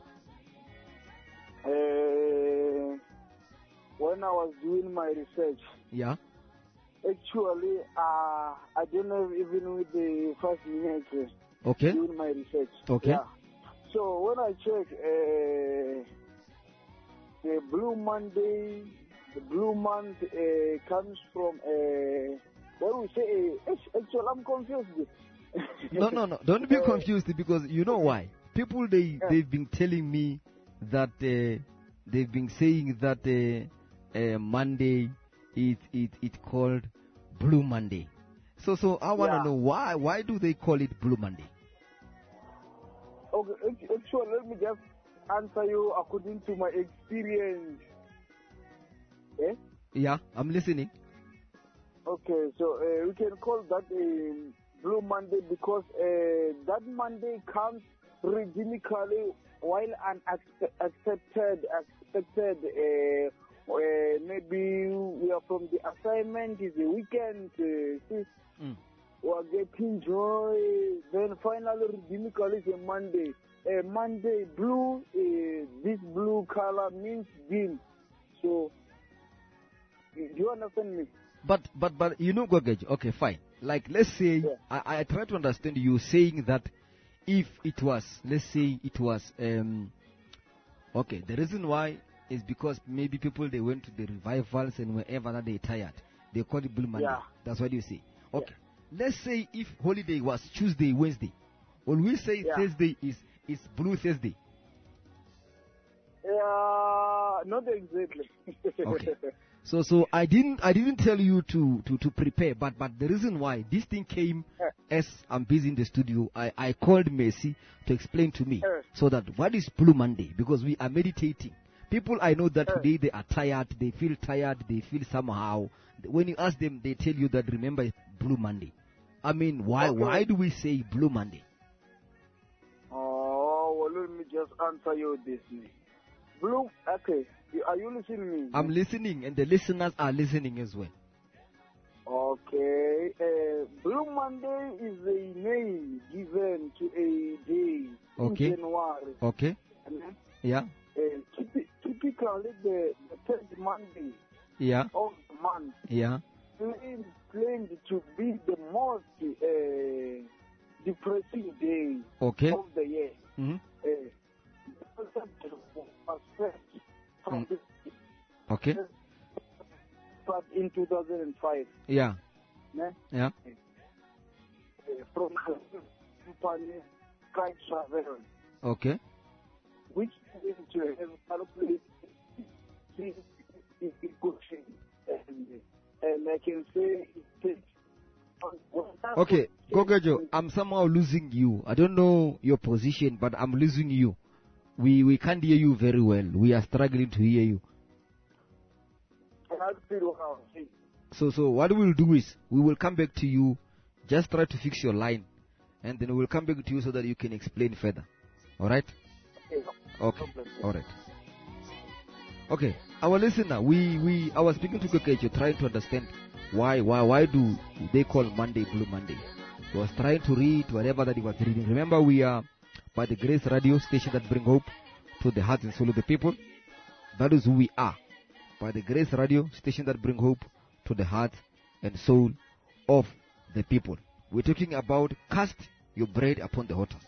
Uh, when I was doing my research, Yeah? actually, uh, I don't know even with the first minute uh, Okay? doing my research. Okay. Yeah. So when I check uh, the Blue Monday, the Blue Month uh, comes from uh, when we say uh, actually I'm confused. No, no, no. Don't be Uh, confused, because you know why. People, they, Yeah. they've been telling me that uh, they've been saying that uh, uh, Monday is it, it called Blue Monday. So so I want to Yeah. know why why do they call it Blue Monday? Okay, act- actually, let me just answer you according to my experience. Eh? Yeah, I'm listening. Okay, so uh, we can call that a Blue Monday because uh, that Monday comes rhythmically while unaccepted, expected. Uh, uh, maybe we are from the assignment, it's the weekend, uh, see, Mm. we are getting joy. Then finally, rhythmically, is a Monday. Uh, Monday blue, uh, this blue color means dim. So, do you understand me? But but but you know, Gogej, okay, fine. Like, let's say, Yeah. I, I try to understand you saying that if it was, let's say it was, um, okay, the reason why is because maybe people, they went to the revivals and wherever that they tired, they call it Blue Monday. Yeah. That's what you say. Okay. Let's say if holiday was Tuesday, Wednesday, will we say Yeah. Thursday is, is Blue Thursday? Uh, not exactly. Okay. So so I didn't I didn't tell you to, to, to prepare, but but the reason why this thing came as I'm busy in the studio, I, I called Mercy to explain to me Uh. so that what is Blue Monday, because we are meditating. People, I know that Uh. today they are tired, they feel tired, they feel somehow. When you ask them, they tell you that remember it's Blue Monday. I mean, why Okay. why do we say Blue Monday? Oh, well, let me just answer you this. Blue, okay. You- Are you listening to me? I'm listening, and the listeners are listening as well. Okay. Uh, Blue Monday is a name given to a day Okay. in January. Okay. Mhm. Yeah. Uh, typi- typically, the, the third Monday Yeah. of the month Yeah. claimed, claimed to be the most uh, depressing day Okay. of the year. hmm Uh, the concept was set from Mm. the Okay. but in two thousand five. Yeah. Ne? Yeah. Uh, from the company Sky Travel, Okay. which is to have calculated the equation, and, and I can say it takes. Okay, Gogojo, I'm somehow losing you. I don't know your position, but I'm losing you. We we can't hear you very well. We are struggling to hear you. And I feel how I see. So so what we'll do is we will come back to you. Just try to fix your line, and then we'll come back to you so that you can explain further. All right? Okay. Okay. All right. Okay. Our listener, we we I was speaking to Gogojo, trying to understand why why why do they call Monday Blue Monday. He was trying to read whatever that he was reading. Remember, we are by the Grace Radio station that bring hope to the hearts and soul of the people. That is who we are. By the Grace Radio station that bring hope to the heart and soul of the people. We're talking about cast your bread upon the waters.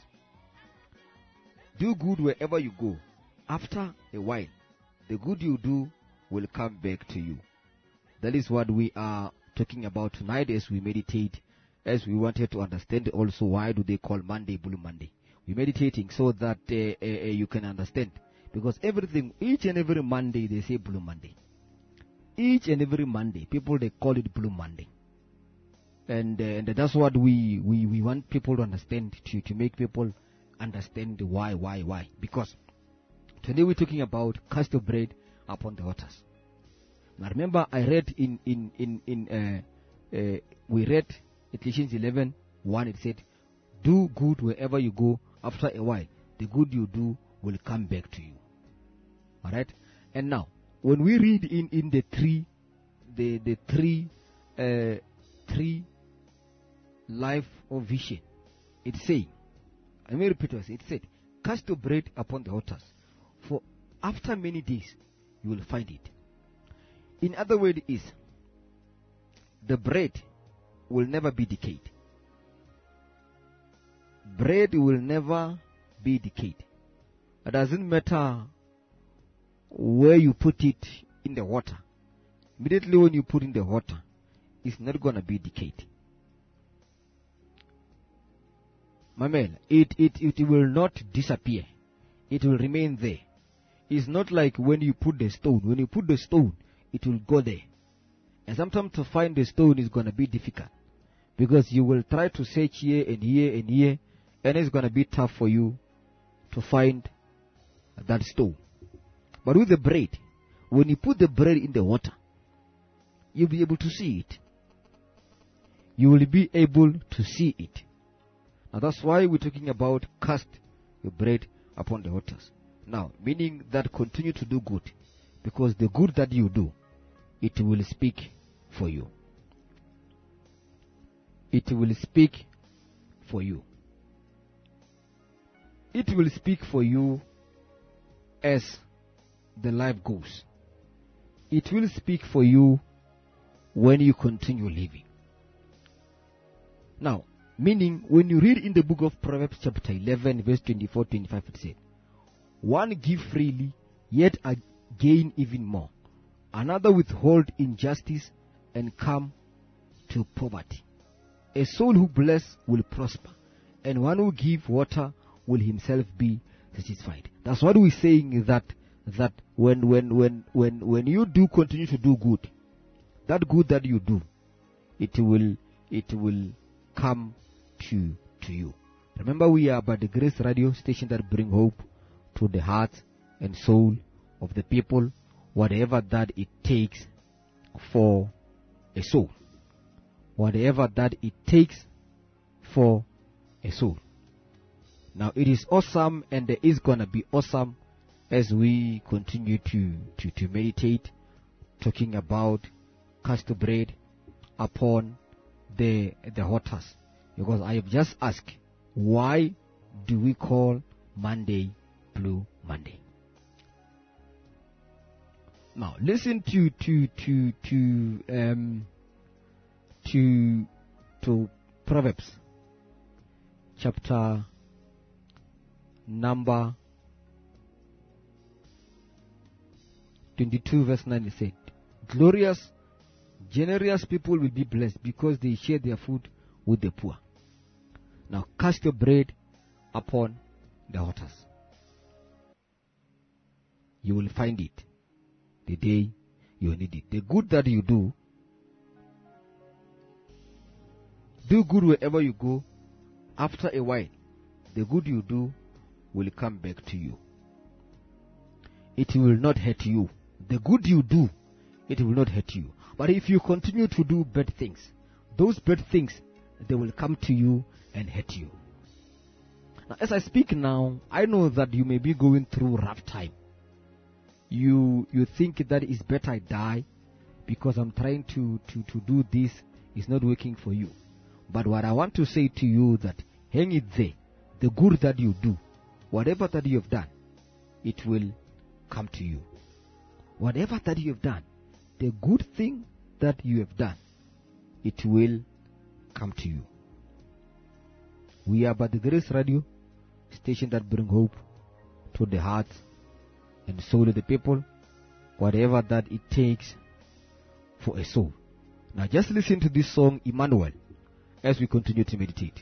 Do good wherever you go. After a while, the good you do will come back to you. That is what we are talking about tonight as we meditate, as we wanted to understand also why do they call Monday Blue Monday. We're meditating so that uh, uh, uh, you can understand. Because everything, each and every Monday they say Blue Monday. Each and every Monday, people they call it Blue Monday. And, uh, and that's what we, we, we want people to understand, to, to make people understand why, why, why. Because today we're talking about cast your bread upon the waters. Now remember, I read in, in, in, in uh, uh, we read Ephesians eleven one, it said, do good wherever you go, after a while, the good you do will come back to you. Alright? And now, when we read in, in the three, the, the three, uh, three life of vision, it's saying, let me repeat what it said, cast your bread upon the waters, for after many days, you will find it. In other words is, the bread will never be decayed. Bread will never be decayed. It doesn't matter where you put it in the water. Immediately when you put in the water, it's not going to be decayed. Mamel, it, it, it will not disappear. It will remain there. It's not like when you put the stone. When you put the stone, it will go there. And sometimes to find the stone is going to be difficult. Because you will try to search here and here and here, and it's going to be tough for you to find that stone. But with the bread, when you put the bread in the water, you'll be able to see it. You will be able to see it. Now that's why we're talking about cast your bread upon the waters. Now, meaning that continue to do good, because the good that you do, it will speak for you. It will speak for you. It will speak for you as the life goes. It will speak for you when you continue living. Now, meaning when you read in the book of Proverbs chapter eleven verse twenty-four to twenty-five, it said, one give freely, yet I gain even more. Another withhold injustice and come to poverty. A soul who bless will prosper, and one who give water will himself be satisfied. That's what we're saying, that that when when when when when you do continue to do good, that good that you do, it will it will come to to you. Remember, we are by the Grace Radio station that bring hope to the heart and soul of the people, whatever that it takes for a soul. Whatever that it takes for a soul. Now it is awesome, and it is gonna be awesome as we continue to, to, to meditate, talking about cast bread upon the the waters. Because I have just asked, why do we call Monday Blue Monday? Now listen to to to to um to to Proverbs chapter number twenty-two verse nine. It said, glorious, generous people will be blessed because they share their food with the poor. Now cast your bread upon the waters. You will find it the day you need it. The good that you do, do good wherever you go. After a while, the good you do will come back to you. It will not hurt you. The good you do, it will not hurt you. But if you continue to do bad things, those bad things, they will come to you and hurt you. Now, as I speak now, I know that you may be going through rough time. You you think that it's better I die because I'm trying to, to, to do this, it's not working for you. But what I want to say to you that hang it there. The good that you do, whatever that you have done, it will come to you. Whatever that you have done, the good thing that you have done, it will come to you. We are but the Grace Radio, station that brings hope to the hearts and soul of the people, whatever that it takes for a soul. Now just listen to this song, Emmanuel, as we continue to meditate.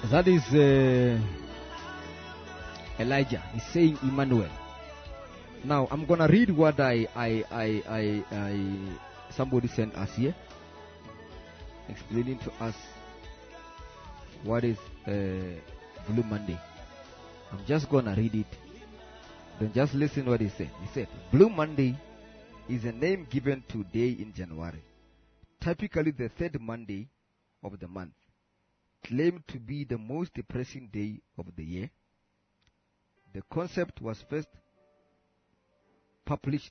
That is uh, Elijah. He's saying Emmanuel. Now I'm gonna read what I I I I, I somebody sent us here, explaining to us what is uh, Blue Monday. I'm just gonna read it. Then just listen what he said. He said, Blue Monday is a name given to day in January, typically the third Monday of the month, claimed to be the most depressing day of the year. The concept was first published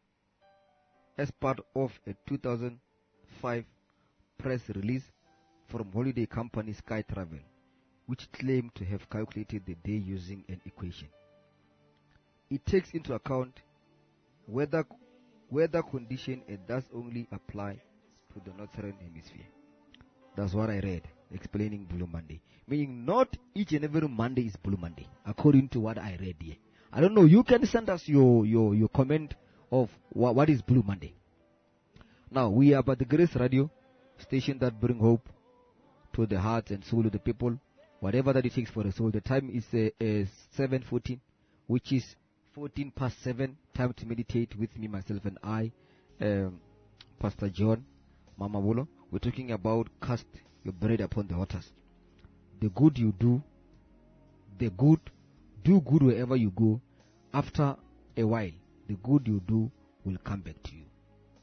as part of a two thousand five press release from holiday company Sky Travel, which claimed to have calculated the day using an equation. It takes into account weather, weather condition and does only apply to the northern hemisphere. That's what I read, explaining Blue Monday. Meaning not each and every Monday is Blue Monday, according to what I read here. I don't know, you can send us your, your, your comment of wha- what is Blue Monday. Now, we are by the Grace Radio, station that bring hope to the hearts and soul of the people, whatever that it takes for the soul. The time is uh, uh, seven fourteen, which is fourteen past seven, time to meditate with me, myself and I, um, Pastor John, Mama Wolo. We're talking about cast your bread upon the waters. The good you do, the good, do good wherever you go. After a while, the good you do will come back to you.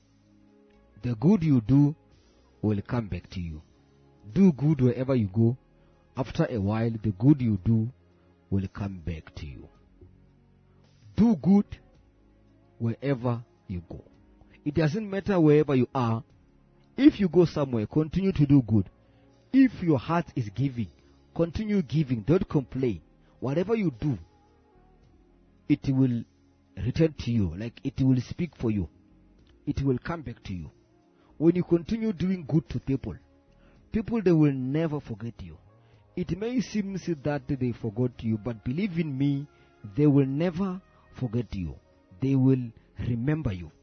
The good you do will come back to you. Do good wherever you go. After a while, the good you do will come back to you. Do good wherever you go. It doesn't matter wherever you are. If you go somewhere, continue to do good. If your heart is giving, continue giving. Don't complain. Whatever you do, it will return to you. Like it will speak for you. It will come back to you. When you continue doing good to people, people, they will never forget you. It may seem that they forgot you, but believe in me, they will never forget you. They will remember you.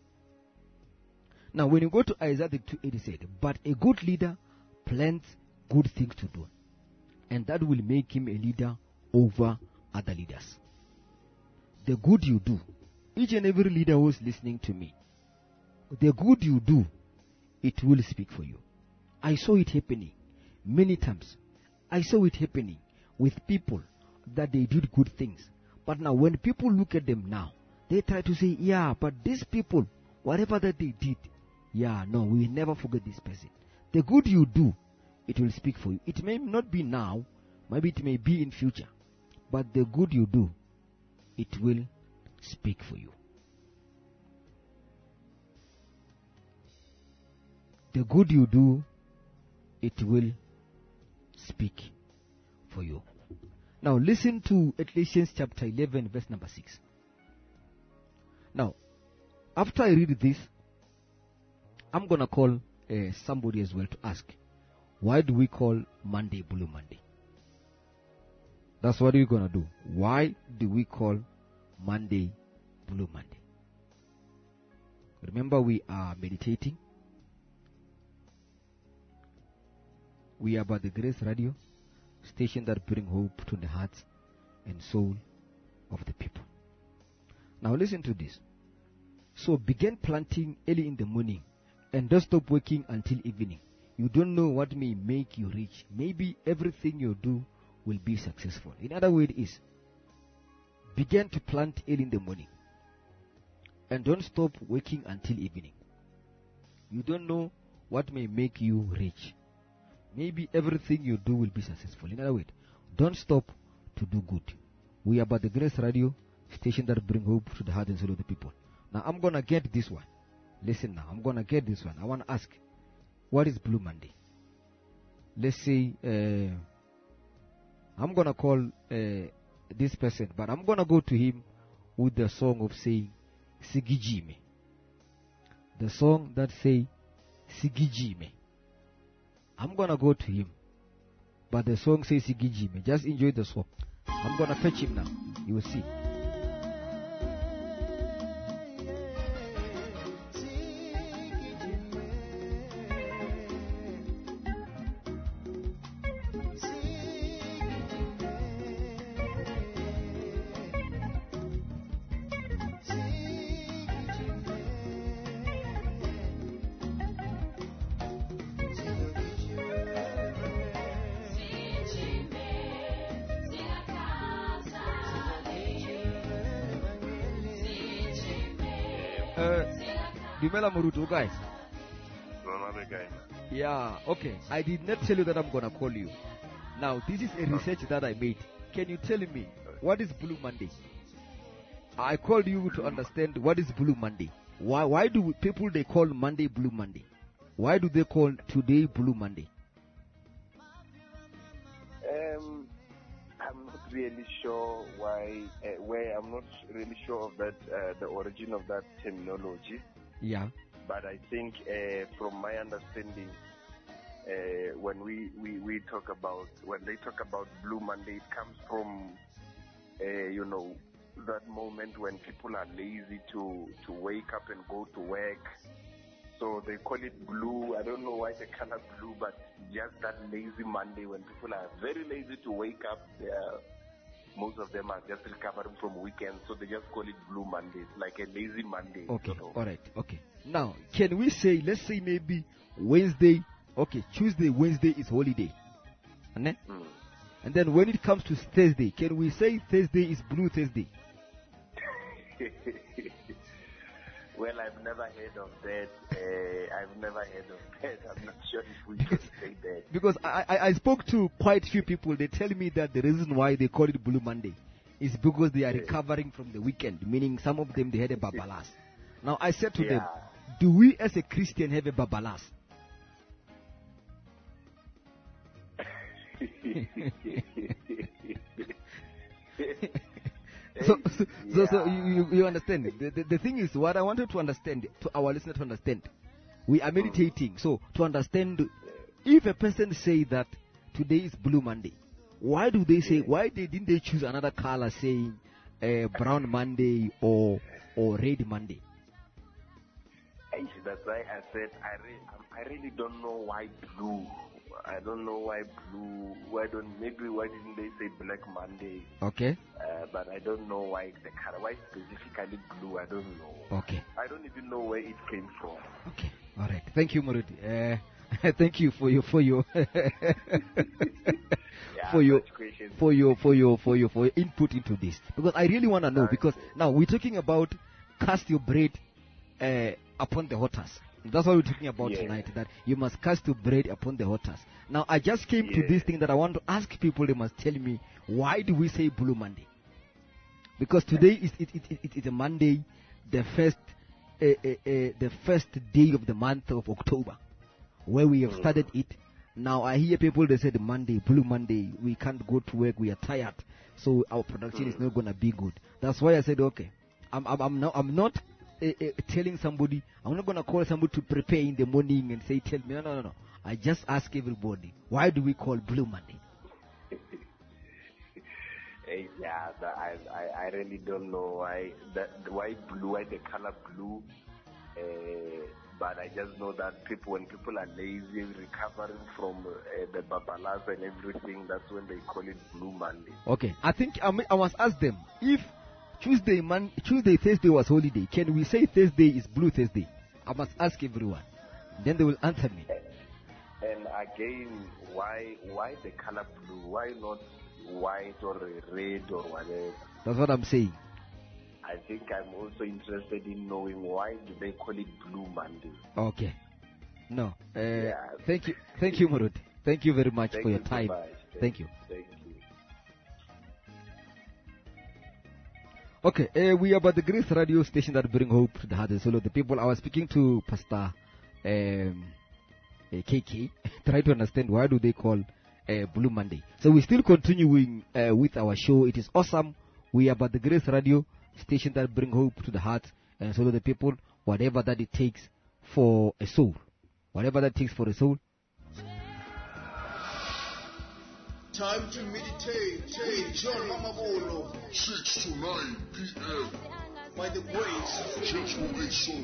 Now, when you go to Isaiah two eight, it said, but a good leader plans good things to do, and that will make him a leader over other leaders. The good you do, each and every leader who is listening to me, the good you do, it will speak for you. I saw it happening many times. I saw it happening with people that they did good things. But now when people look at them now, they try to say, yeah, but these people, whatever that they did, yeah, no, we will never forget this person. The good you do, it will speak for you. It may not be now, maybe it may be in future, but the good you do, it will speak for you. The good you do, it will speak for you. Now listen to Ecclesiastes chapter eleven, verse number six. Now, after I read this, I'm going to call uh, somebody as well to ask, why do we call Monday Blue Monday? That's what we're going to do. Why do we call Monday Blue Monday? Remember, we are meditating. We are by the Grace Radio, station that bring hope to the hearts and soul of the people. Now listen to this. So begin planting early in the morning and don't stop working until evening. You don't know what may make you rich. Maybe everything you do will be successful. In other words is, begin to plant early in the morning and don't stop working until evening. You don't know what may make you rich. Maybe everything you do will be successful. In other words, don't stop to do good. We are by the Grace Radio, station that bring hope to the heart and soul of the people. Now I'm going to get this one. Listen now, I'm going to get this one. I want to ask, what is Blue Monday? Let's say, uh, I'm going to call uh, this person, but I'm going to go to him with the song of saying, Sigijime. The song that say, Sigijime. I'm going to go to him, but the song says Sigijime. Just enjoy the song. I'm going to fetch him now. You will see. Uh, Dumela Moruto, guys. Another guy. Yeah, okay. I did not tell you that I'm gonna call you. Now, this is a research that I made. Can you tell me what is Blue Monday? I called you to understand what is Blue Monday. Why? Why do people they call Monday Blue Monday? Why do they call today Blue Monday? Um, I'm not really sure why. Uh, where I'm not really sure of that. Uh, the origin of that terminology. Yeah. But I think, uh, from my understanding, uh, when we, we, we talk about, when they talk about Blue Monday, it comes from, uh, you know, that moment when people are lazy to, to wake up and go to work. So they call it blue. I don't know why they color blue, but just that lazy Monday when people are very lazy to wake up. They are, most of them are just recovering from weekends, so they just call it Blue Monday, like a lazy Monday. Okay, sort of. all right, okay. Now, can we say, let's say maybe Wednesday, okay, Tuesday, Wednesday is holiday. And then, Mm. and then when it comes to Thursday, can we say Thursday is Blue Thursday? Well, I've never heard of that. Uh, I've never heard of that. I'm not sure if we can say that. Because I, I, I spoke to quite few people. They tell me that the reason why they call it Blue Monday is because they are Yeah. recovering from the weekend, meaning some of them they had a babalas. Now I said to them, Yeah. do we as a Christian have a babalas? So, so, so, so you, you, you understand. The, the, the thing is, what I wanted to understand, to our listener to understand, we are meditating. So, to understand, if a person say that today is Blue Monday, why do they say, why they, didn't they choose another color saying uh, Brown Monday or or Red Monday? That's why I said I, re- I really don't know why blue. I don't know why blue. Why don't maybe why didn't they say Black Monday? Okay. Uh, but I don't know why the color. Why specifically blue? I don't know. Okay. I don't even know where it came from. Okay. All right. Thank you, Murudi. Uh, thank you for your for your Yeah, for your such questions. for your for your for your for your input into this, because I really want to know, Thank because now we're talking about cast your bread uh, upon the waters. That's what we're talking about Yeah. tonight, that you must cast your bread upon the waters. Now I just came to Yeah. this thing that I want to ask people. They must tell me, why do we say Blue Monday? Because today is it, it, it, it's a Monday, the first uh, uh, uh, the first day of the month of October, where we have Mm. started it. Now I hear people, they said Monday, Blue Monday, we can't go to work, we are tired, so our production is not gonna be good. That's why I said, okay, I'm I'm I'm, now, I'm not uh, uh, telling somebody, I'm not gonna call somebody to prepare in the morning and say, tell me, no, no, no, no. I just ask everybody, why do we call Blue Monday? Eh, yeah, the, I, I I really don't know why that why blue, why the color blue. Uh, but I just know that people, when people are lazy, recovering from uh, the babalas and everything, that's when they call it Blue Monday. Okay, I think I, may, I must ask them, if Tuesday, man, Tuesday, Thursday was holiday, can we say Thursday is Blue Thursday? I must ask everyone. Then they will answer me. And again, why why the color blue? Why not white or red or whatever? That's what I'm saying. I think I'm also interested in knowing why do they call it Blue Monday. Okay. No. Uh, Yeah. Thank you. Thank you, Murud. Thank you very much Thank for your you so time. much. Thank you. Thank you. Okay, uh, we are about the Grace radio station that bring hope to the heart and soul of the people. I was speaking to Pastor um, uh, K K, try to understand why do they call uh, Blue Monday. So we're still continuing uh, with our show. It is awesome. We are about the Grace radio station that bring hope to the heart and soul of the people, whatever that it takes for a soul. Whatever that takes for a soul. Time to meditate. Hey, John Mamabolo. six to nine p.m. By the grace. Just for a soul.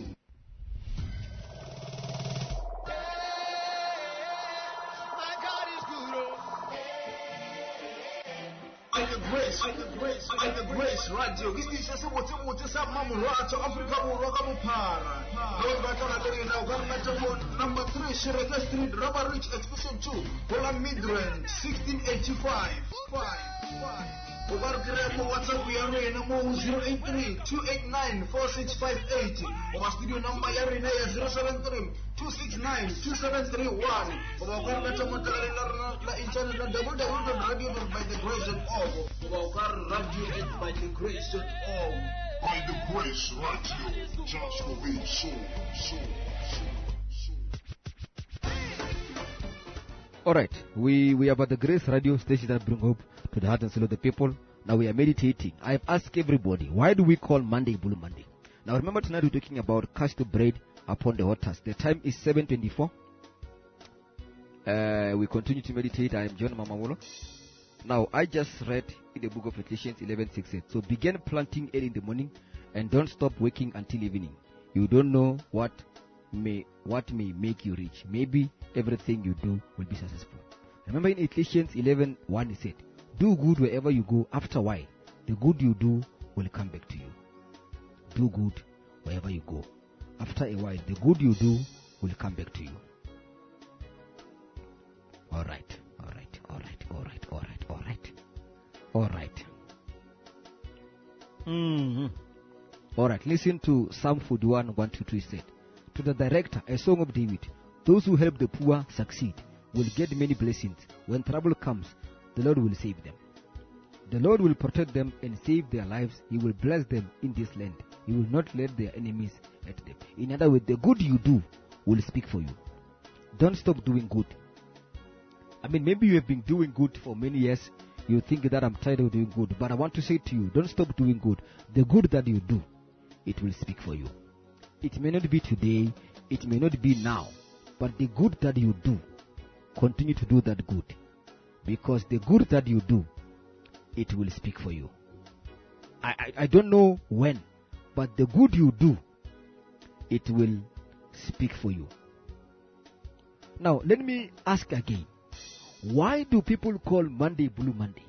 By the grace, by the grace, by the grace, radio. This is just what you want to say, Mamu Rato, Africa, Waka Mupara. Going back on again now, Ganata number three, Shereka Street, Rubber Ridge, Expression two, Pola Midrand, sixteen eighty-five. Five, five. o ka re kry-a mo whatsapp ya rena mo zero eight three two eight nine four six five eight goba studio number ya rena ya zero seven three two six nine two seven three one goba o ka re lata mo talaleng la rena la internet la w w w dot radio dot by the grace dot org goba o ka re radio at by the grace dot org. By the grace radio, just for me, soul, soul, soul, soul. All right, we, we are by the Grace Radio station that bring hope to the heart and soul of the people. Now we are meditating. I have asked everybody, why do we call Monday Blue Monday? Now remember tonight we're talking about cast bread upon the waters. The time is seven twenty-four. Uh, we continue to meditate. I am John Mamawolo. Now I just read in the book of Ephesians eleven six eight. So begin planting early in the morning and don't stop working until evening. You don't know what may what may make you rich. Maybe everything you do will be successful. Remember in Ephesians eleven one it said, do good wherever you go. After a while, the good you do will come back to you. Do good wherever you go. After a while, the good you do will come back to you. All right, all right, all right, all right, all right, all right, all right. Mm-hmm. All right, listen to Psalm forty-one, one to two. Said, to the director, a song of David, those who help the poor succeed will get many blessings. When trouble comes, the Lord will save them. The Lord will protect them and save their lives. He will bless them in this land. He will not let their enemies at them. In other words, the good you do will speak for you. Don't stop doing good. I mean, maybe you have been doing good for many years. You think that I'm tired of doing good. But I want to say to you, don't stop doing good. The good that you do, it will speak for you. It may not be today. It may not be now. But the good that you do, continue to do that good. Because the good that you do, it will speak for you. I, I, I don't know when, but the good you do, it will speak for you. Now, let me ask again. Why do people call Monday Blue Monday?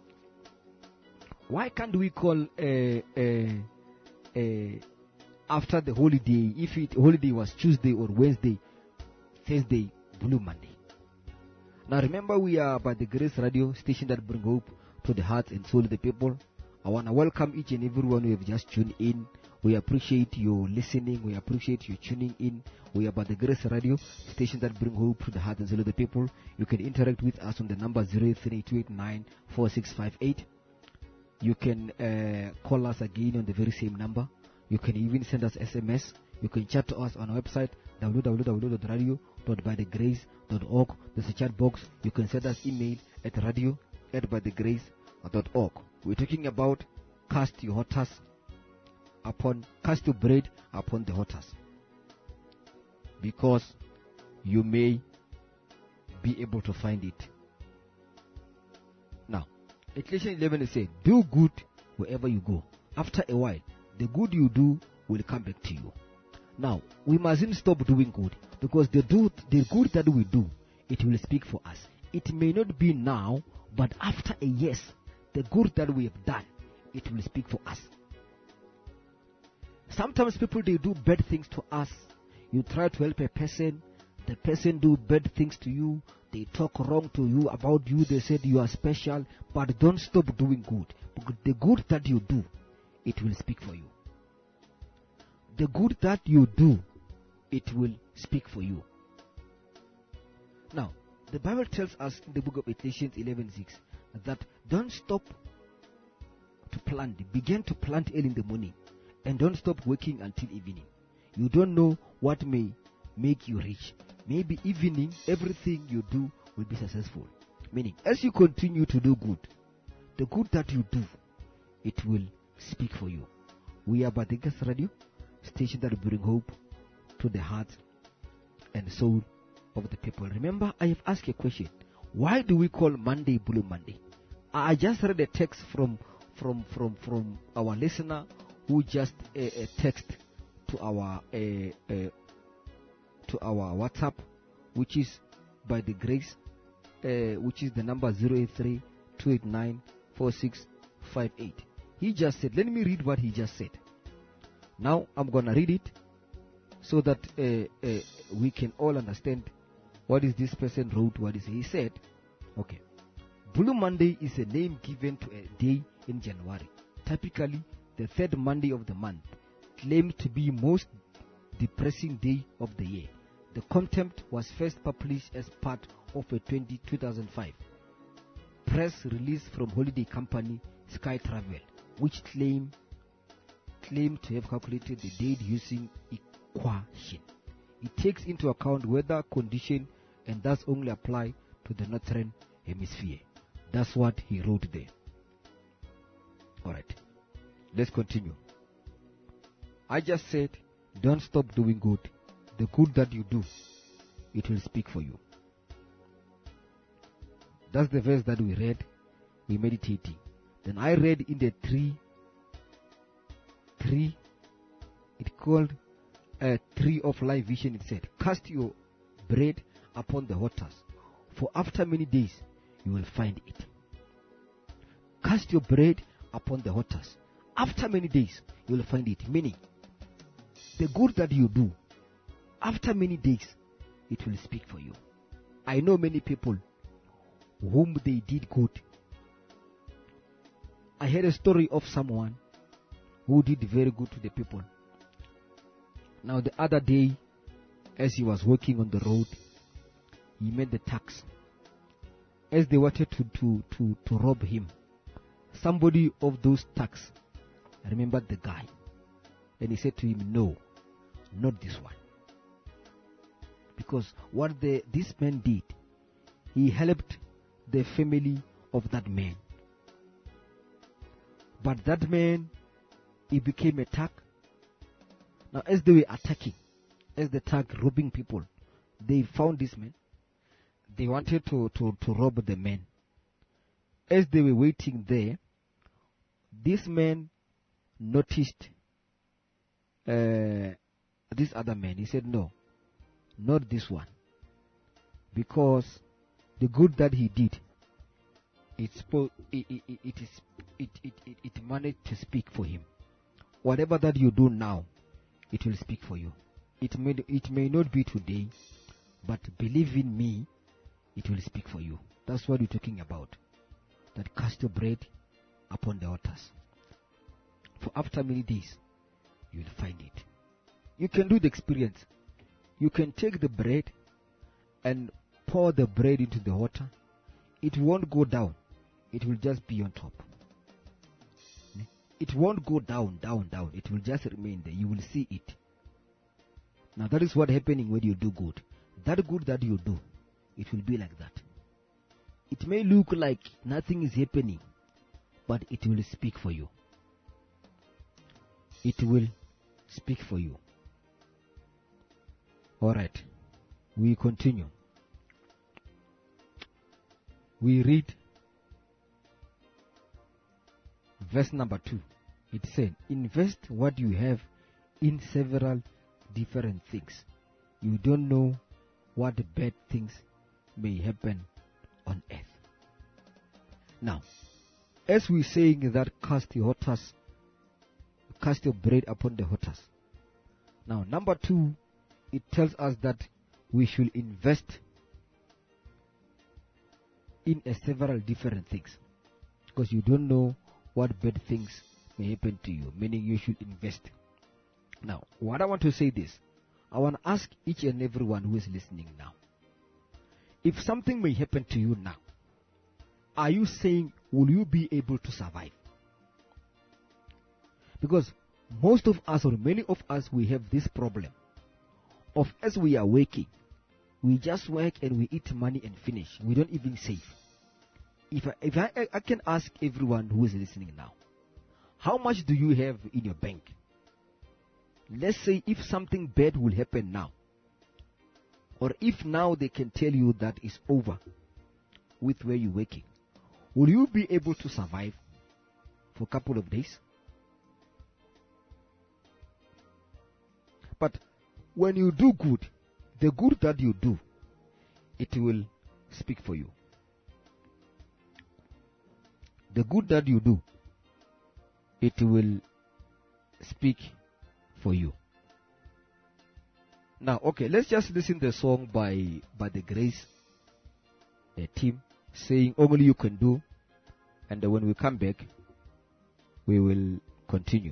Why can't we call uh, uh, uh, after the holiday, if it holiday was Tuesday or Wednesday, Thursday, Blue Monday? Now remember, we are by the Grace Radio station that bring hope to the hearts and soul of the people. I want to welcome each and everyone who have just tuned in. We appreciate your listening. We appreciate you tuning in. We are by the Grace Radio station that bring hope to the heart and soul of the people. You can interact with us on the number zero three two eight nine four six five eight. You can uh, call us again on the very same number. You can even send us S M S. You can chat to us on our website w w w dot radio dot by the grace dot org. There's a chat box. You can send us email at radio at by the grace dot org. We're talking about cast your waters upon cast your bread upon the waters, because you may be able to find it. Now, Ecclesiastes eleven is saying, do good wherever you go. After a while, the good you do will come back to you. Now, we mustn't stop doing good, because the, do, the good that we do, it will speak for us. It may not be now, but after a yes, the good that we have done, it will speak for us. Sometimes people, they do bad things to us. You try to help a person, the person do bad things to you, they talk wrong to you about you, they said you are special, but don't stop doing good, because the good that you do, it will speak for you. The good that you do, it will speak for you. Now, the Bible tells us in the book of Ephesians eleven six that don't stop to plant. Begin to plant early in the morning, and don't stop working until evening. You don't know what may make you rich. Maybe evening, everything you do will be successful. Meaning, as you continue to do good, the good that you do, it will speak for you. We are Badigas Radio, station that will bring hope to the heart and soul of the people. Remember, I have asked a question. Why do we call Monday Blue Monday? I just read a text from from from from our listener who just uh, uh, text to our uh, uh, to our WhatsApp, which is by the grace, uh, which is the number zero eight three two eight nine four six five eight. He just said, let me read what he just said. Now I'm gonna read it so that uh, uh, we can all understand what is this person wrote. What is he said? Okay. Blue Monday is a name given to a day in January, typically the third Monday of the month, claimed to be most depressing day of the year. The concept was first published as part of a two thousand five press release from holiday company Sky Travel, which claim claimed to have calculated the date using equation. It takes into account weather condition and thus only apply to the northern hemisphere. That's what he wrote there. Alright, let's continue. I just said, don't stop doing good. The good that you do, it will speak for you. That's the verse that we read. We meditating. Then I read in the tree, tree, it called a tree of life vision. It said, cast your bread upon the waters, for after many days you will find it. Cast your bread upon the waters. After many days you will find it. Meaning, the good that you do, after many days, it will speak for you. I know many people whom they did good. I heard a story of someone who did very good to the people. Now the other day, as he was walking on the road, he met the tax. As they wanted to, to, to, to rob him, somebody of those tax remembered the guy. And he said to him, no, not this one. Because what the, this man did, he helped the family of that man. But that man, he became a thug. Now as they were attacking, as the thug robbing people, they found this man. They wanted to, to, to rob the man. As they were waiting there, this man noticed uh, this other man. He said, no, not this one. Because the good that he did, it, spo- it, it, it, it, is, it, it, it, it managed to speak for him. Whatever that you do now, it will speak for you. It may, it may not be today, but believe in me, it will speak for you. That's what we're talking about. That cast your bread upon the waters. For after many days, you will find it. You can do the experience. You can take the bread and pour the bread into the water. It won't go down. It will just be on top. It won't go down, down, down. It will just remain there. You will see it. Now that is what happening when you do good. That good that you do, it will be like that. It may look like nothing is happening, but it will speak for you. It will speak for you. Alright, we continue. We read verse number two. It said, invest what you have in several different things. You don't know what bad things may happen on earth. Now, as we saying that cast your waters, cast your bread upon the waters. Now, number two, it tells us that we should invest in a several different things, because you don't know what bad things may happen to you, meaning you should invest. Now, what I want to say this, I want to ask each and everyone who is listening now, if something may happen to you now, are you saying, will you be able to survive? Because most of us, or many of us, we have this problem of, as we are working, we just work and we eat money and finish. We don't even save. If I, if I, I can ask everyone who is listening now, how much do you have in your bank? Let's say if something bad will happen now, or if now they can tell you that it's over with where you're working, will you be able to survive for a couple of days? But when you do good, the good that you do, it will speak for you. The good that you do, it will speak for you. Now, okay, let's just listen to the song by by the Grace uh, team, saying only you can do, and uh, when we come back, we will continue.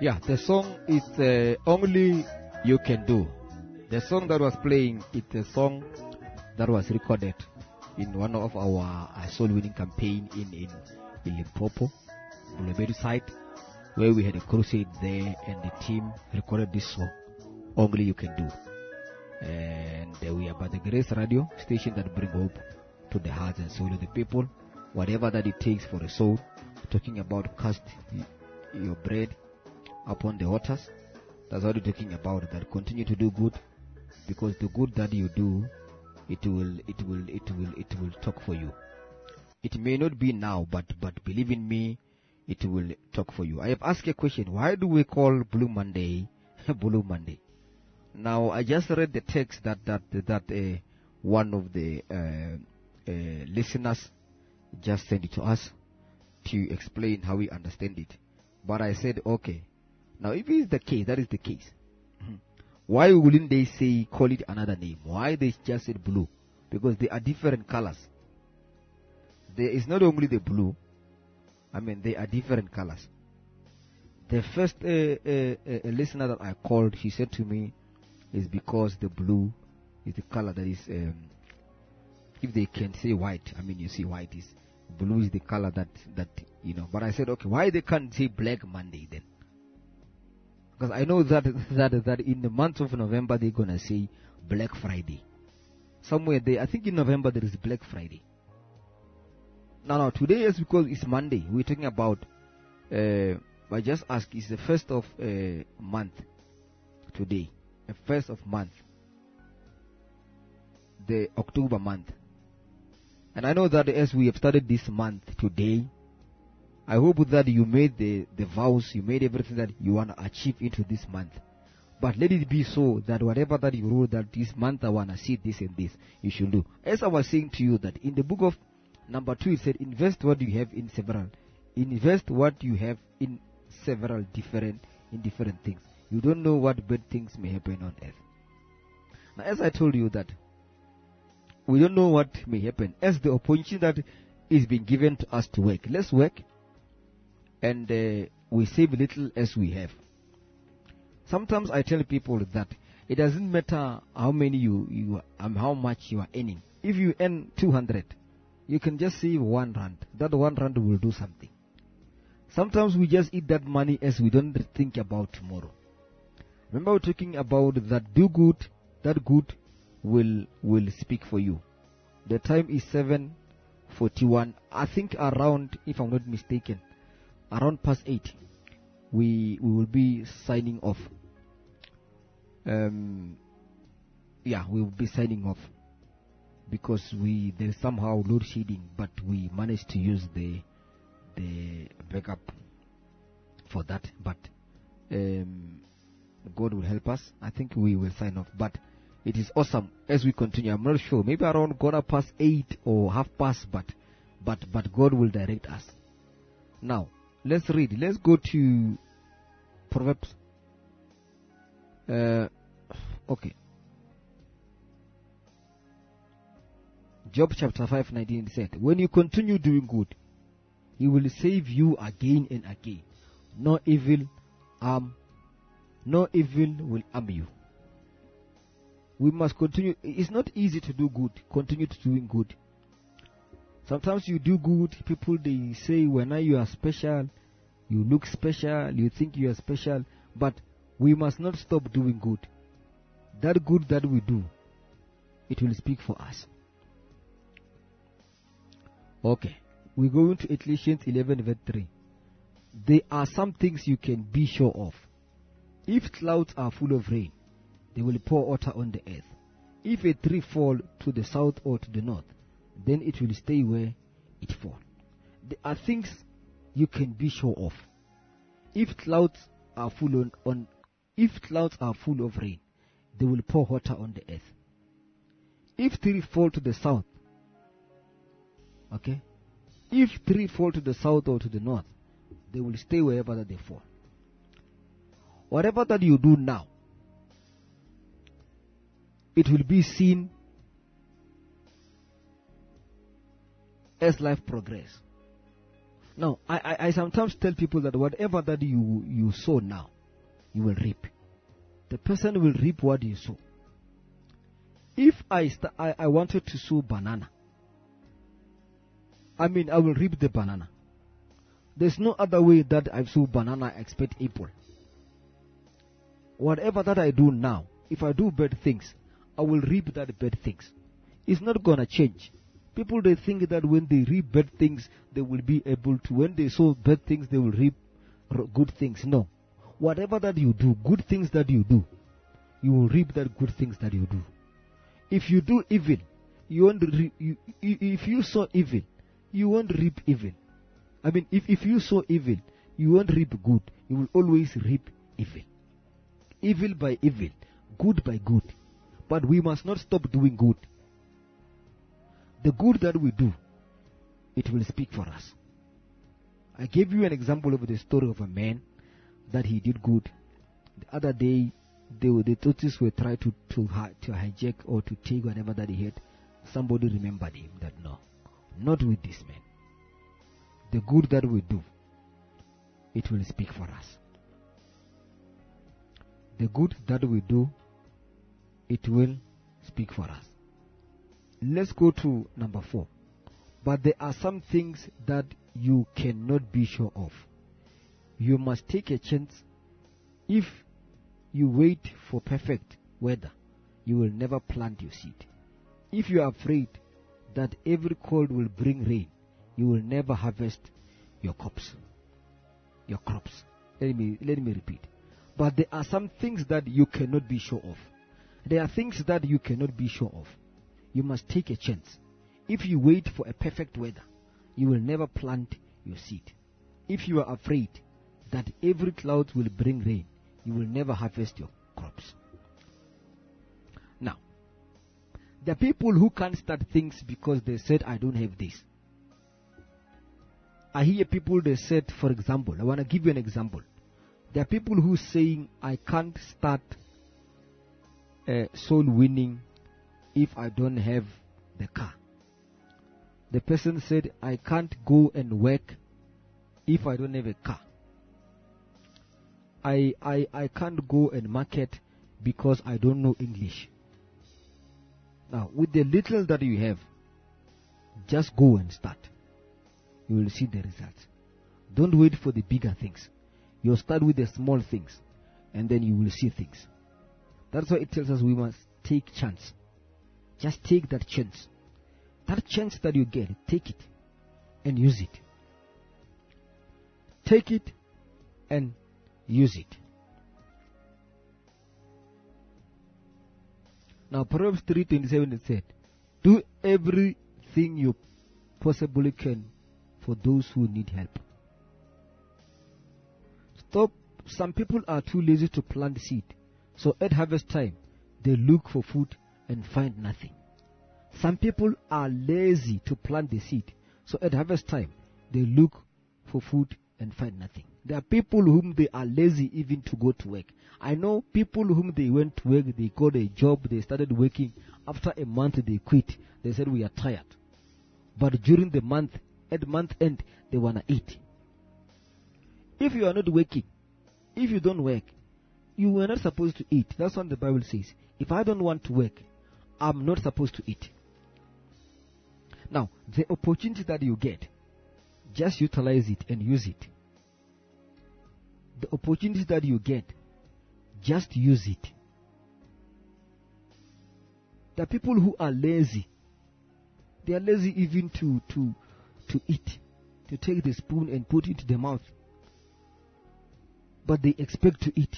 Yeah, the song is uh, Only You Can Do. The song that was playing is a song that was recorded in one of our uh, soul winning campaign in, in, in Limpopo, Bulabedi site, where we had a crusade there and the team recorded this song, Only You Can Do. And uh, we are by the Grace Radio station that bring hope to the hearts and soul of the people. Whatever that it takes for a soul, talking about cast y- your bread upon the waters. That's what we're talking about. That continue to do good, because the good that you do, it will, it will, it will, it will talk for you. It may not be now, but but believe in me, it will talk for you. I have asked a question: why do we call Blue Monday Blue Monday? Now I just read the text that that that uh, one of the uh, uh, listeners just sent it to us to explain how we understand it. But I said, okay, now if it is the case, that is the case. Why wouldn't they say, call it another name? Why they just said blue? Because they are different colors. There is not only the blue, I mean, they are different colors. The first uh, uh, uh, listener that I called, he said to me, is because the blue is the color that is, um, if they can say white, I mean, you see white is, blue is the color that, that, you know. But I said, okay, why they can't say Black Monday then? Because I know that, that, that in the month of November, they're going to say Black Friday. Somewhere there, I think in November there is Black Friday. Now, now, today is because it's Monday. We're talking about, uh, I just ask, it's the first of uh, month today. The first of month. The October month. And I know that as we have started this month today, I hope that you made the, the vows, you made everything that you want to achieve into this month. But let it be so that whatever that you wrote that this month I want to see this and this, you should do. As I was saying to you that in the book of number two, it said, invest what you have in several. Invest what you have in several different, in different things. You don't know what bad things may happen on earth. Now, as I told you that, we don't know what may happen. As the opportunity that is being given to us to work, let's work, and uh, we save little as we have. Sometimes I tell people that it doesn't matter how many you, you um, how much you are earning. If you earn two hundred, you can just save one rand. That one rand will do something. Sometimes we just eat that money as we don't think about tomorrow. Remember we're talking about that do good, that good will will speak for you. The time is seven forty-one. I think around, if I'm not mistaken, around past eight, we we will be signing off. Um, yeah, we will be signing off because we there's somehow load shedding, but we managed to use the the backup for that. But um, God will help us. I think we will sign off. But it is awesome as we continue. I'm not sure. Maybe around quarter past eight or half past, but but but God will direct us. Now, let's read. Let's go to Proverbs. Uh, okay. Job chapter five nineteen said, when you continue doing good, He will save you again and again. No evil harm, no evil will harm you. We must continue. It's not easy to do good. Continue to doing good. Sometimes you do good. People, they say, when you are special, you look special, you think you are special. But we must not stop doing good. That good that we do, it will speak for us. Okay. We go into Ecclesiastes eleven verse three. There are some things you can be sure of. If clouds are full of rain, they will pour water on the earth. If a tree fall to the south or to the north, then it will stay where it fall. There are things you can be sure of. If clouds are full on, on if clouds are full of rain, they will pour water on the earth. If tree fall to the south, okay, if tree fall to the south or to the north, they will stay wherever that they fall. Whatever that you do now, it will be seen as life progress. Now, I, I, I sometimes tell people that whatever that you, you sow now, you will reap. The person will reap what you sow. If I, st- I, I wanted to sow banana, I mean, I will reap the banana. There's no other way that I sow banana, I expect apple. Whatever that I do now, if I do bad things, I will reap that bad things. It's not gonna change. People, they think that when they reap bad things, they will be able to, when they sow bad things, they will reap r- good things. No. Whatever that you do, good things that you do, you will reap that good things that you do. If you do evil, you won't re- you, if you sow evil, you won't reap evil. I mean, if, if you sow evil, you won't reap good. You will always reap evil. Evil by evil, good by good. But we must not stop doing good. The good that we do, it will speak for us. I gave you an example of the story of a man that he did good. The other day, they were, the tortoise were trying to, to, to hijack or to take whatever that he had. Somebody remembered him that no, not with this man. The good that we do, it will speak for us. The good that we do, it will speak for us. Let's go to number four. But there are some things that you cannot be sure of. You must take a chance. If you wait for perfect weather, you will never plant your seed. If you are afraid that every cold will bring rain, you will never harvest your crops. Your crops. Let me let me repeat. But there are some things that you cannot be sure of. There are things that you cannot be sure of. You must take a chance. If you wait for a perfect weather, you will never plant your seed. If you are afraid that every cloud will bring rain, you will never harvest your crops. Now, there are people who can't start things because they said, I don't have this. I hear people, they said, for example, I want to give you an example. There are people who saying, I can't start uh, soul winning if I don't have the car. The person said, I can't go and work if I don't have a car. I, I, I can't go and market because I don't know English. Now, with the little that you have, just go and start. You will see the results. Don't wait for the bigger things. You start with the small things, and then you will see things. That's why it tells us we must take chance. Just take that chance. That chance that you get, take it and use it. Take it and use it. Now, Proverbs three twenty-seven it said, do everything you possibly can for those who need help. Stop. Some people are too lazy to plant seed. So at harvest time, they look for food and find nothing. Some people are lazy to plant the seed. So at harvest time, they look for food and find nothing. There are people whom they are lazy even to go to work. I know people whom they went to work, they got a job, they started working. After a month, they quit. They said, we are tired. But during the month, at month end, they want to eat. If you are not working, if you don't work, you were not supposed to eat. That's what the Bible says. If I don't want to work, I'm not supposed to eat. Now, the opportunity that you get, just utilize it and use it. The opportunity that you get, just use it. There are people who are lazy. They are lazy even to, to, to eat, to take the spoon and put it in the mouth. But they expect to eat.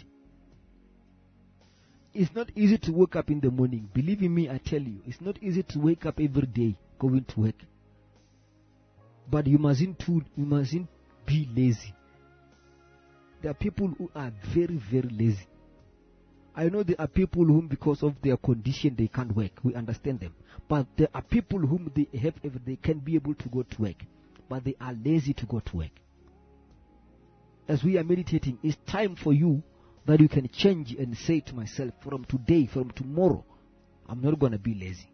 It's not easy to wake up in the morning. Believe in me, I tell you, it's not easy to wake up every day going to work. But you mustn't too, you mustn't be lazy. There are people who are very, very lazy. I know there are people whom, because of their condition, they can't work. We understand them. But there are people whom they have, they can be able to go to work, but they are lazy to go to work. As we are meditating, it's time for you that you can change and say to myself, from today, from tomorrow, I'm not going to be lazy.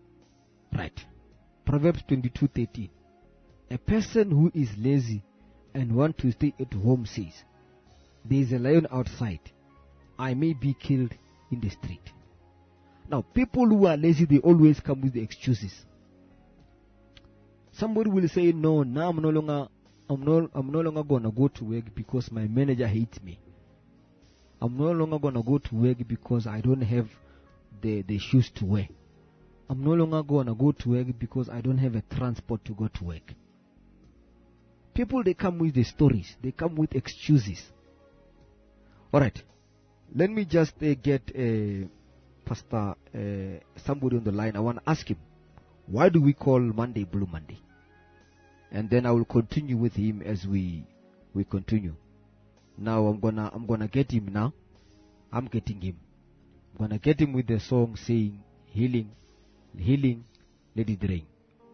Right. Proverbs twenty-two thirteen. A person who is lazy and want to stay at home says, there is a lion outside, I may be killed in the street. Now, people who are lazy, they always come with the excuses. Somebody will say, no, now I'm no longer, I'm no, I'm no longer gonna go to work because my manager hates me. I'm no longer gonna go to work because I don't have the, the shoes to wear. I'm no longer gonna go to work because I don't have a transport to go to work. People, they come with the stories. They come with excuses. Alright. Let me just uh, get uh, Pastor uh, somebody on the line. I want to ask him, why do we call Monday Blue Monday? And then I will continue with him as we we continue. Now I'm gonna I'm gonna get him now. I'm getting him. I'm gonna get him with the song saying healing, healing, let it rain.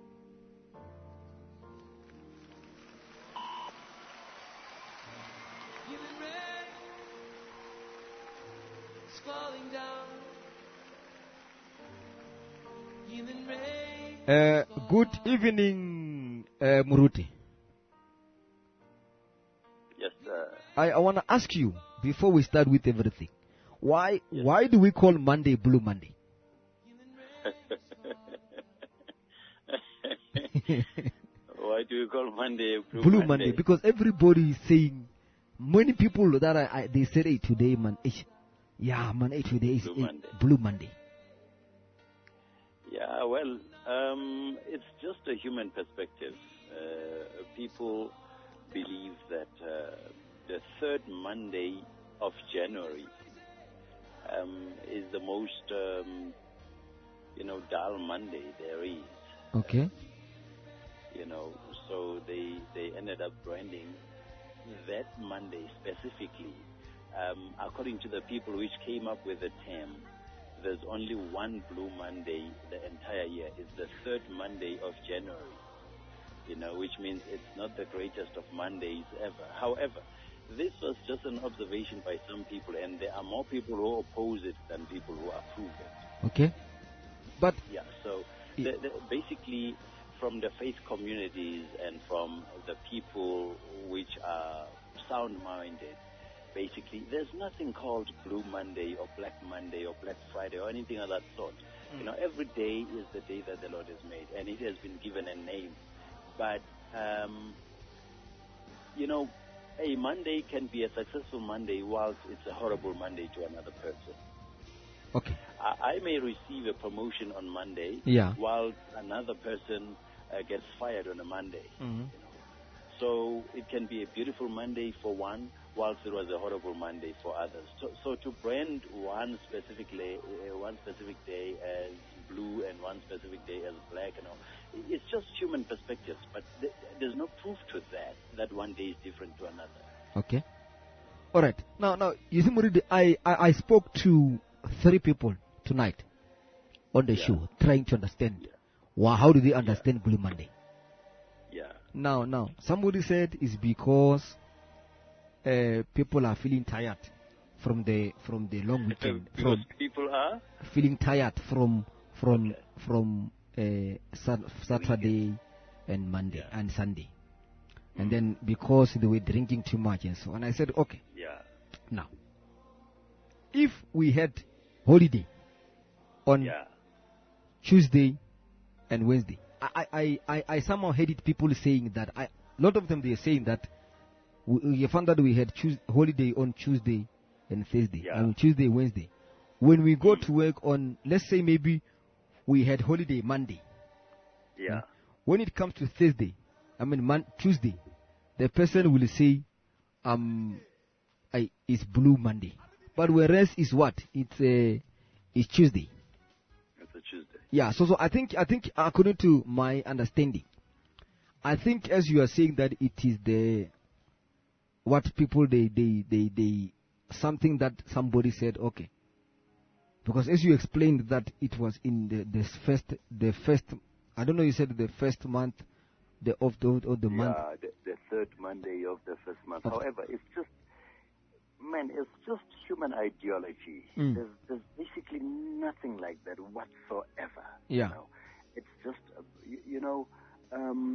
Uh, good evening, uh, Muruti. Yes, sir. I, I want to ask you, before we start with everything, why yes. why do we call Monday Blue Monday? Why do we call Monday Blue, Blue Monday? Monday? Because everybody is saying, many people that I, I they said, hey, today, man, eh, yeah, man, hey, today is Blue eh, Monday. Blue Monday. Yeah, well, um, it's just a human perspective. Uh, people believe that uh, the third Monday of January um, is the most, um, you know, dull Monday there is. Okay. Uh, you know, so they they ended up branding that Monday specifically, um, according to the people which came up with the term. There's only one Blue Monday the entire year. It's the third Monday of January, you know, which means it's not the greatest of Mondays ever. However, this was just an observation by some people, and there are more people who oppose it than people who approve it. Okay. But yeah, so the, the, basically from the faith communities and from the people which are sound-minded, basically, there's nothing called Blue Monday or Black Monday or Black Friday or anything of that sort. Mm. You know, every day is the day that the Lord has made, and it has been given a name. But, um, you know, a Monday can be a successful Monday whilst it's a horrible Monday to another person. Okay. I, I may receive a promotion on Monday, yeah. while another person uh, gets fired on a Monday. Mm-hmm. You know? So it can be a beautiful Monday for one, whilst it was a horrible Monday for others. So, so to brand one specific day, uh, one specific day as blue and one specific day as black, you know, it's just human perspectives. But th- there's no proof to that that one day is different to another. Okay. All right. Now, now, you see, Muridi, I, I I spoke to three people tonight on the yeah. show, trying to understand. Yeah. Well, how do they understand yeah. Blue Monday? Yeah. Now, now, somebody said it's because uh, people are feeling tired from the from the long weekend. because from people are feeling tired from from okay. from uh, sat- Saturday and Monday yeah. and Sunday, mm. and then because they were drinking too much and so on. I said, okay. Yeah. Now, if we had holiday on yeah. Tuesday and Wednesday, I, I, I, I somehow heard people saying that, I, a lot of them they are saying that we, we found that we had Tues holiday on Tuesday and Thursday, yeah. and Tuesday, Wednesday. When we go to work on, let's say maybe we had holiday Monday. Yeah. When it comes to Thursday, I mean Mon Tuesday, the person will say, um, I, it's Blue Monday. But whereas is what? It's uh, it's Tuesday. It's a Tuesday. Yeah. So so I think I think according to my understanding, I think as you are saying that it is the what people they they they they something that somebody said okay. Because as you explained that it was in the the first the first I don't know you said the first month the of the of the yeah, month. Yeah, the, the third Monday of the first month. Okay. However, it's just man, it's just human ideology. Mm. There's, there's basically nothing like that whatsoever. Yeah. You know? It's just, uh, you, you know, um,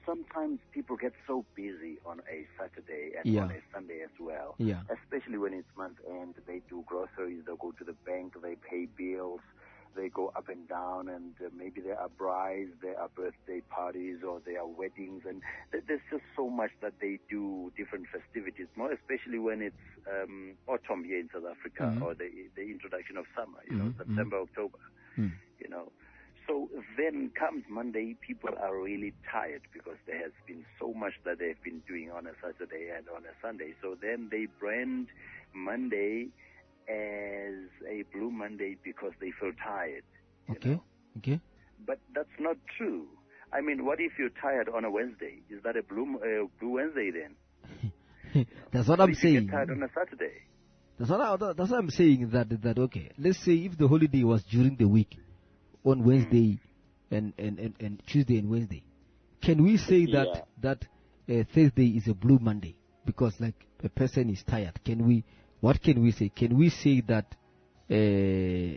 sometimes people get so busy on a Saturday and Yeah. on a Sunday as well. Yeah. Especially when it's month end, they do groceries, they go to the bank, they pay bills, they go up and down, and uh, maybe there are brides, there are birthday parties, or there are weddings, and th- there's just so much that they do, different festivities, more especially when it's um, autumn here in South Africa, Mhm. or the the introduction of summer, you know, Mhm, mhm. September, October, Mm. you know. So then comes Monday, people are really tired because there has been so much that they've been doing on a Saturday and on a Sunday. So then they brand Monday as a Blue Monday because they feel tired. you Okay. know. Okay. But that's not true. I mean, what if you're tired on a Wednesday? Is that a Blue, uh, Blue Wednesday then? That's what What I'm if you saying. get tired on a Saturday? That's what, I, that's what I'm saying. That that okay. Let's say if the holiday was during the week, on Wednesday, and, and, and, and Tuesday and Wednesday, can we say that Yeah. that uh, Thursday is a Blue Monday because like a person is tired? Can we? What can we say? Can we say that? Uh,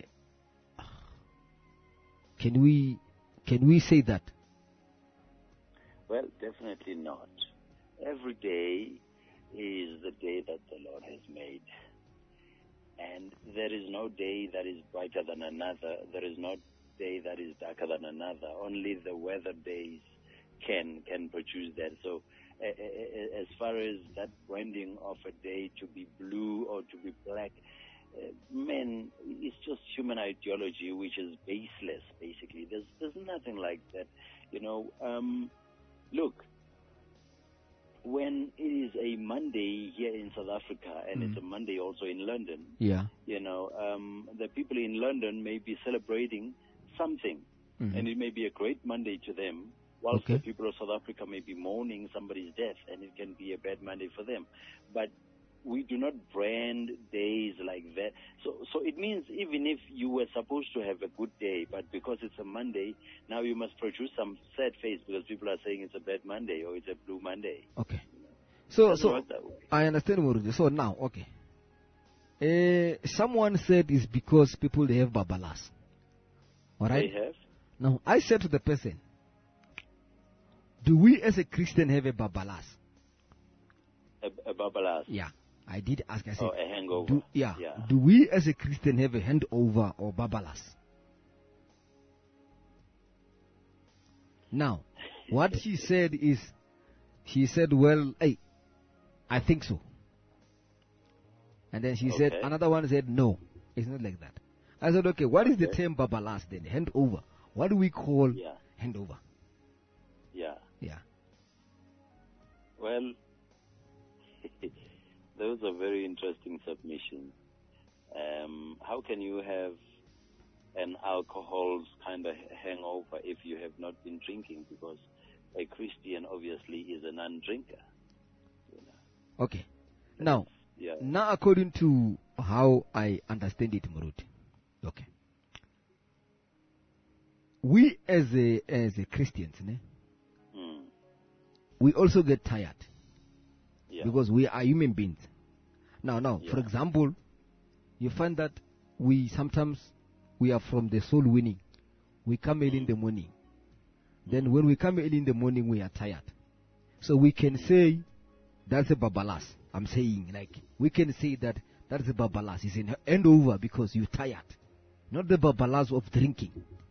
can we? Can we say that? Well, definitely not. Every day is the day that the Lord has made. And there is no day that is brighter than another. There is no day that is darker than another. Only the weather days can can produce that. So uh, uh, as far as that branding of a day to be blue or to be black, uh, man, it's just human ideology, which is baseless, basically. There's there's nothing like that. You know, um, look, when it is a Monday here in South Africa, and Mm. it's a Monday also in London, Yeah. you know, um, the people in London may be celebrating something, Mhm. and it may be a great Monday to them, whilst Okay. the people of South Africa may be mourning somebody's death, and it can be a bad Monday for them. But we do not brand days like that. So, so it means even if you were supposed to have a good day, but because it's a Monday, now you must produce some sad face because people are saying it's a bad Monday or it's a blue Monday. Okay. So Doesn't so work that way. I understand, Murudu. So now, okay. Uh, someone said it's because people they have babalas. All right. They have? Now I said to the person, do we as a Christian have a babalas? A, a babalas. Yeah. I did ask. I said, Or a hangover. do, yeah. Yeah. Do we as a Christian have a handover or babalas? Now, what she said is, she said, well, hey, I think so. And then she said, Okay. another one said, no, it's not like that. I said, okay, what is the Okay. term babalas then? Handover. What do we call Yeah. handover? Yeah. Yeah. Well, those are very interesting submissions. Um, how can you have an alcohol's kind of hangover if you have not been drinking? Because a Christian obviously is a non-drinker. You know? Okay. Now, Yeah. now according to how I understand it, Murut, okay. We as a as a Christians, ne, Mm. we also get tired Yeah. because we are human beings. Now, now, for Yeah. example, you find that we sometimes we are from the soul winning. We come early in the morning. Then when we come early in the morning, we are tired. So we can say that's a babalas. I'm saying like we can say that that's a babalas. It's an handover because you're tired, not the babalas of drinking.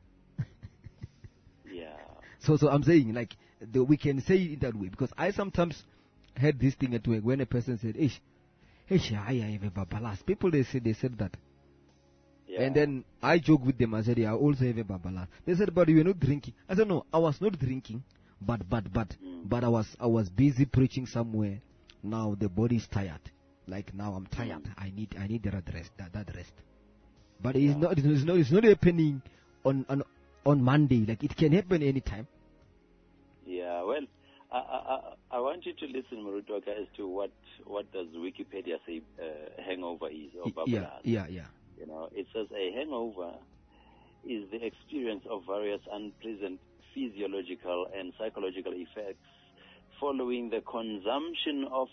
Yeah. So, so I'm saying like the, we can say it that way because I sometimes had this thing at work when a person said, "Ish, ish, I have a babalas." People they said they said that, Yeah. and then I joke with them. I said, "Yeah, I also have a babalas." They said, "But you were not drinking." I said, "No, I was not drinking, but but but Mm. but I was I was busy preaching somewhere. Now the body is tired. Like now I'm tired. Mm. I need I need that rest. That, that rest. But Yeah. it's not it's not it's not happening on on on Monday. Like it can happen anytime." Yeah, well, I, I, I- I want you to listen, Murutoka, as to what, what does Wikipedia say uh, hangover is, or Y- Yeah, babalas. yeah, yeah. You know, it says a hangover is the experience of various unpleasant physiological and psychological effects following the consumption of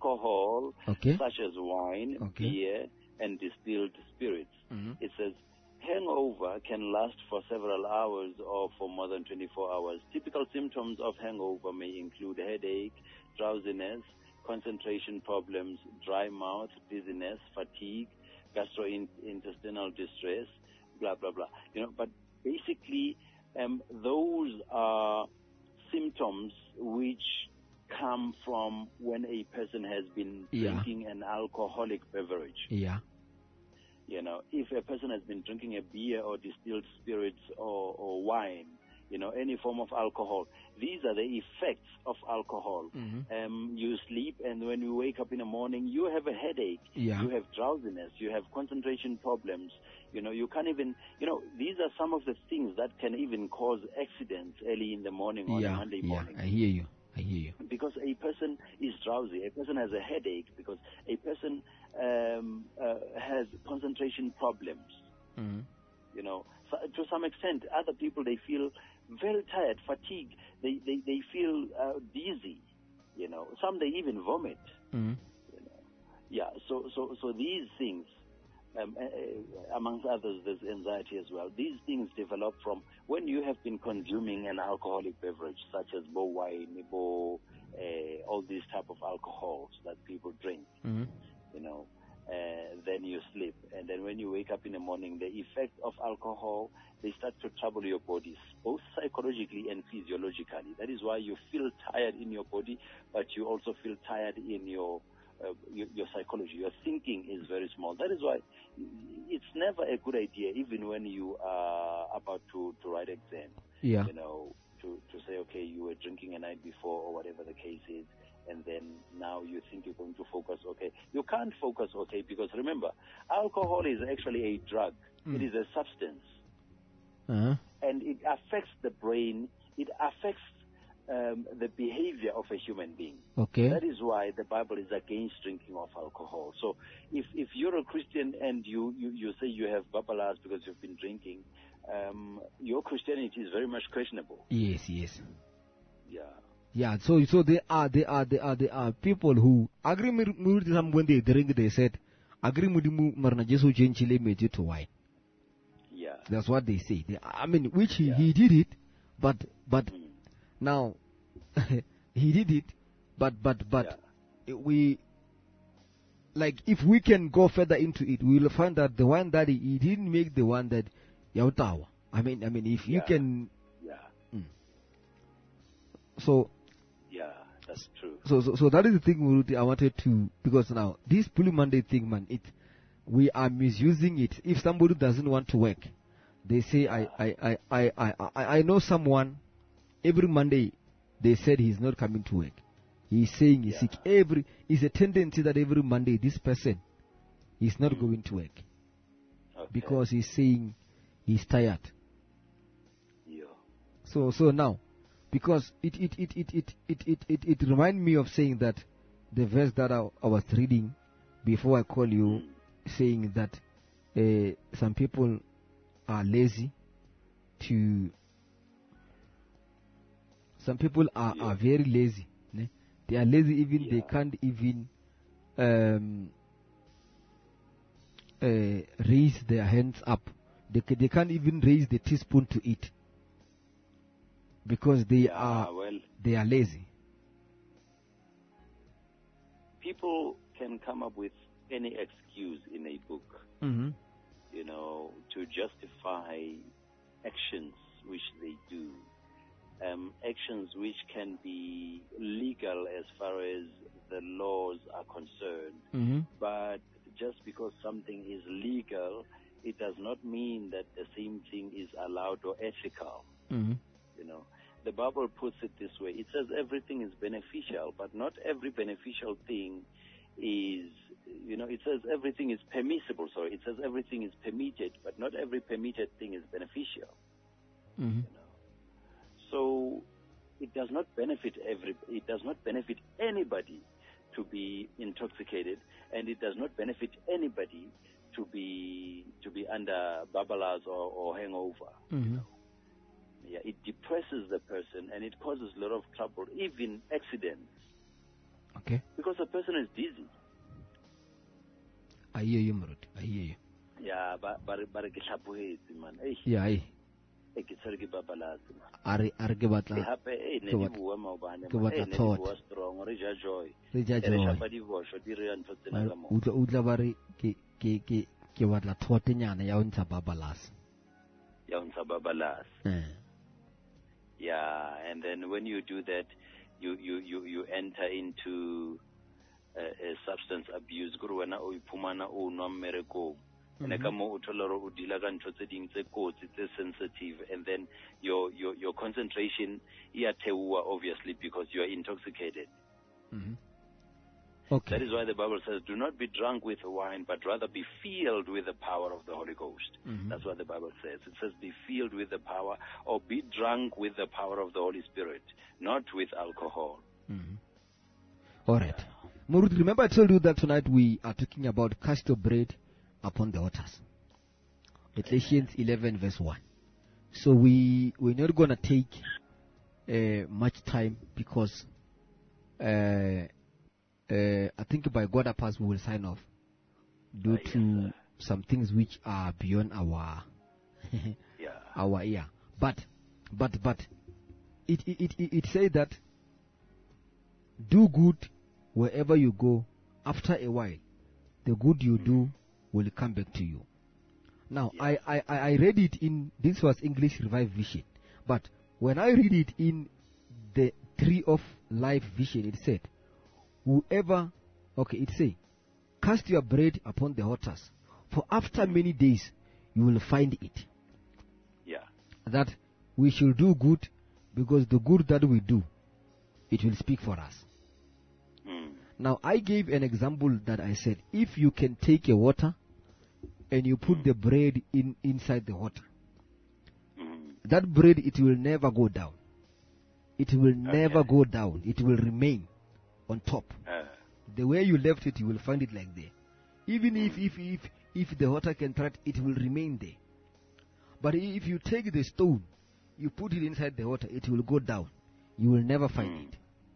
alcohol, Okay. such as wine, Okay. beer, and distilled spirits. Mhm. It says hangover can last for several hours or for more than twenty-four hours. Typical symptoms of hangover may include headache, drowsiness, concentration problems, dry mouth, dizziness, fatigue, gastrointestinal distress, blah, blah, blah. You know, but basically, um, those are symptoms which come from when a person has been Yeah. drinking an alcoholic beverage. Yeah. You know, if a person has been drinking a beer or distilled spirits or, or wine, you know, any form of alcohol, these are the effects of alcohol. Mhm. Um, you sleep, and when you wake up in the morning, you have a headache, Yeah. you have drowsiness, you have concentration problems. You know, you can't even, you know, these are some of the things that can even cause accidents early in the morning on a Yeah. Monday Yeah. morning. I hear you. I hear you. Because a person is drowsy, a person has a headache, because a person um, uh, has concentration problems. Mhm. You know, so, to some extent, other people, they feel very tired, fatigued. They they, they feel uh, dizzy. You know, some they even vomit. Mhm. Yeah. So so so these things, um, uh, amongst others, there's anxiety as well. These things develop from when you have been consuming an alcoholic beverage, such as bo wine, bo, uh, all these type of alcohols that people drink. Mhm. You know, uh, then you sleep, and then when you wake up in the morning, the effect of alcohol, they start to trouble your bodies, both psychologically and physiologically. That is why you feel tired in your body, but you also feel tired in your uh, your, your psychology. Your thinking is very small. That is why it's never a good idea, even when you are about to, to write exam. Yeah. You know, to, to say, okay, you were drinking a night before or whatever the case is, and then now you think you're going to focus, okay. You can't focus, okay, because remember, alcohol is actually a drug. Mm. It is a substance. Uh-huh. And it affects the brain. It affects um, the behavior of a human being. Okay. That is why the Bible is against drinking of alcohol. So if, if you're a Christian and you, you, you say you have babalas because you've been drinking, um, your Christianity is very much questionable. Yes, yes. Yeah. Yeah, so so they are they are they are they are people who agree with with them when they drink. They said agree with mu marna Jesu change me to wine. Yeah. That's what they say. They, I mean, which he, Yeah. he did it, but but Mm. now he did it, but but but we like if we can go further into it, we will find that the one that he, he didn't make the one that Yautawa. I mean, I mean, if you Yeah. can, Yeah. mm. so. Yeah, that's true. So, so, so that is the thing, Muruti, I wanted to, because now, this Blue Monday thing, man, it, we are misusing it. If somebody doesn't want to work, they say, I, I, I, I, I, I, I know someone, every Monday, they said he's not coming to work. He's saying he's sick. Every, it's a tendency that every Monday, this person is not Mm. going to work. Okay. Because he's saying he's tired. Yeah. So, so now, because it it it it it it it, it, it reminds me of saying that the verse that I, I was reading before I call you, saying that uh, some people are lazy to. Some people are, Yeah. are very lazy. Ne? They are lazy even they Yeah. can't even um, uh, raise their hands up. They ca- they can't even raise the teaspoon to eat. Because they Yeah, are well, they are lazy. people can come up with any excuse in a book, Mm-hmm. you know, to justify actions which they do. Um, actions which can be legal as far as the laws are concerned. Mm-hmm. But just because something is legal, it does not mean that the same thing is allowed or ethical. Mm-hmm. You know, the Bible puts it this way. It says everything is beneficial, but not every beneficial thing is, you know, it says everything is permissible. Sorry, it says everything is permitted, but not every permitted thing is beneficial. Mm-hmm. So it does not benefit every, it does not benefit anybody to be intoxicated, and it does not benefit anybody to be to be under babalas or, or hangover. Mm-hmm. Yeah, it depresses the person and it causes a lot of trouble, even accidents, Okay. because the person is dizzy. I hear you, Marut. I hear you. Yeah, ba ba re ba re ke hlaphohetse man. Eish. Yeah, eh. E ke tshwere ke babalatse man. Are are ke Le batla hape eh ne ke di batla- bua maobane. ke batla Eh ne di thought. bua strong re ja joy. re ja E re joy. shapa di bosho di re ntho tsena ka mo. Utla utla ba re ke ke ke ke batla thotenyana ya ho ntsha babalase. Ya unsa babalas. Eh. Yeah, and then when you do that, you you you you enter into uh, uh, substance abuse. Guru wena o iphumana o nwa mmereko. And ka mo o thola hore o dila ka ntho tse ding tse kotsi tse sensitive, and then your your your concentration ia theua obviously because you are intoxicated. Mhm. Okay. That is why the Bible says, "Do not be drunk with wine, but rather be filled with the power of the Holy Ghost." Mhm. That's what the Bible says. It says, "Be filled with the power," or "Be drunk with the power of the Holy Spirit, not with alcohol." Mhm. All right. Murud, remember I told you that tonight we are talking about cast your bread upon the waters. Ecclesiastes eleven verse one. So we we're not gonna take uh, much time because uh, uh, I think by God pass we will sign off due Uh, yes, to sir. some things which are beyond our Yeah. our ear. But but but it it it, it, it says that do good wherever you go. After a while, the good you do will come back to you. Now, Yeah. I, I, I I read it in, this was English Revived Vision, but when I read it in the Tree of Life Vision, it said, whoever, okay, it say, cast your bread upon the waters, for after many days you will find it. Yeah. That we should do good, because the good that we do, it will speak for us. Mm. Now, I gave an example that I said, if you can take a water and you put the bread in inside the water, Mm. that bread, it will never go down. It will never Okay. go down. It will remain on top. Uh, The way you left it, you will find it like there. Even if if if if the water can try, it will remain there. But if you take the stone, you put it inside the water, it will go down. You will never find Mm. it.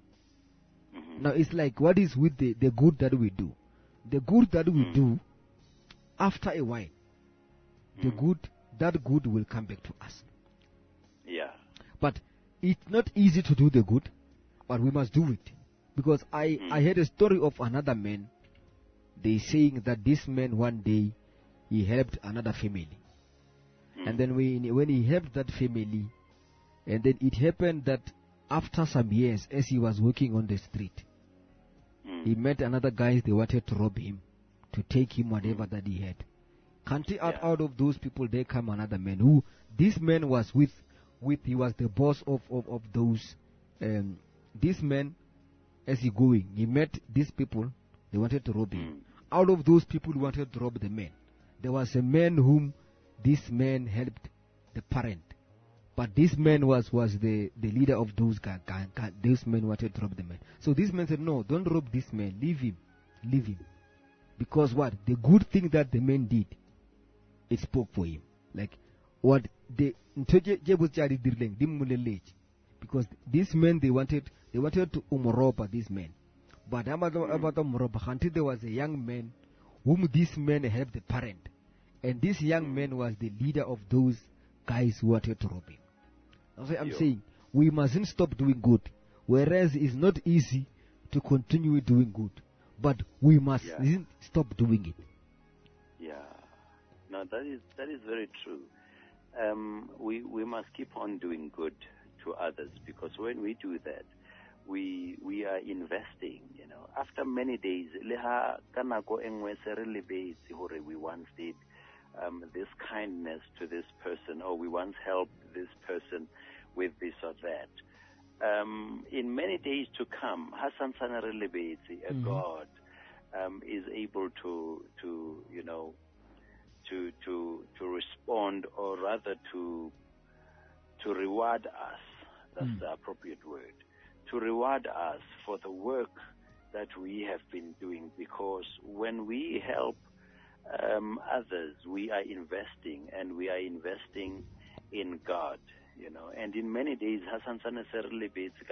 mhm. Now it's like, what is with the, the good that we do? The good that we Mm. do, after a while, the Mm. good, that good will come back to us. Yeah. But it's not easy to do the good, but we must do it. Because I, Mm. I heard a story of another man. They saying that this man one day, he helped another family. Mm. And then when, when he helped that family, and then it happened that after some years, as he was walking on the street, Mm. he met another guys, they wanted to rob him, to take him whatever that he had. Can't he out, Yeah. out of those people, there come another man who, this man was with, with he was the boss of, of, of those, um, this man, as he going, he met these people, they wanted to rob him. Mm. Out of those people who wanted to rob the man, there was a man whom this man helped the parent. But this man was, was the, the leader of those guys. Those men wanted to rob the man. So this man said, no, don't rob this man. Leave him. Leave him. Because what? The good thing that the man did, it spoke for him. Like, what the, because this man, they wanted, they wanted to umrob this man. But until there was a young man whom this man helped the parent. And this young man was the leader of those guys who wanted to rob him. That's why I'm Yo. saying we mustn't stop doing good. Whereas it's not easy to continue doing good. But we must Yeah. not stop doing it. Yeah. No, that is that is very true. Um, we we must keep on doing good to others, because when we do that, we we are investing. You know, after many days, le ha ka nako e nngwe se re lebetse hore we once did um, this kindness to this person, or we once helped this person with this or that. Um, in many days to come, Hassan Sanare Lebezi, a Mhm. God, um, is able to, to you know, to to to respond, or rather to to reward us. That's Mm. the appropriate word. To reward us for the work that we have been doing, because when we help um, others, we are investing, and we are investing in God, you know. And in many days, Hassan Sanesarle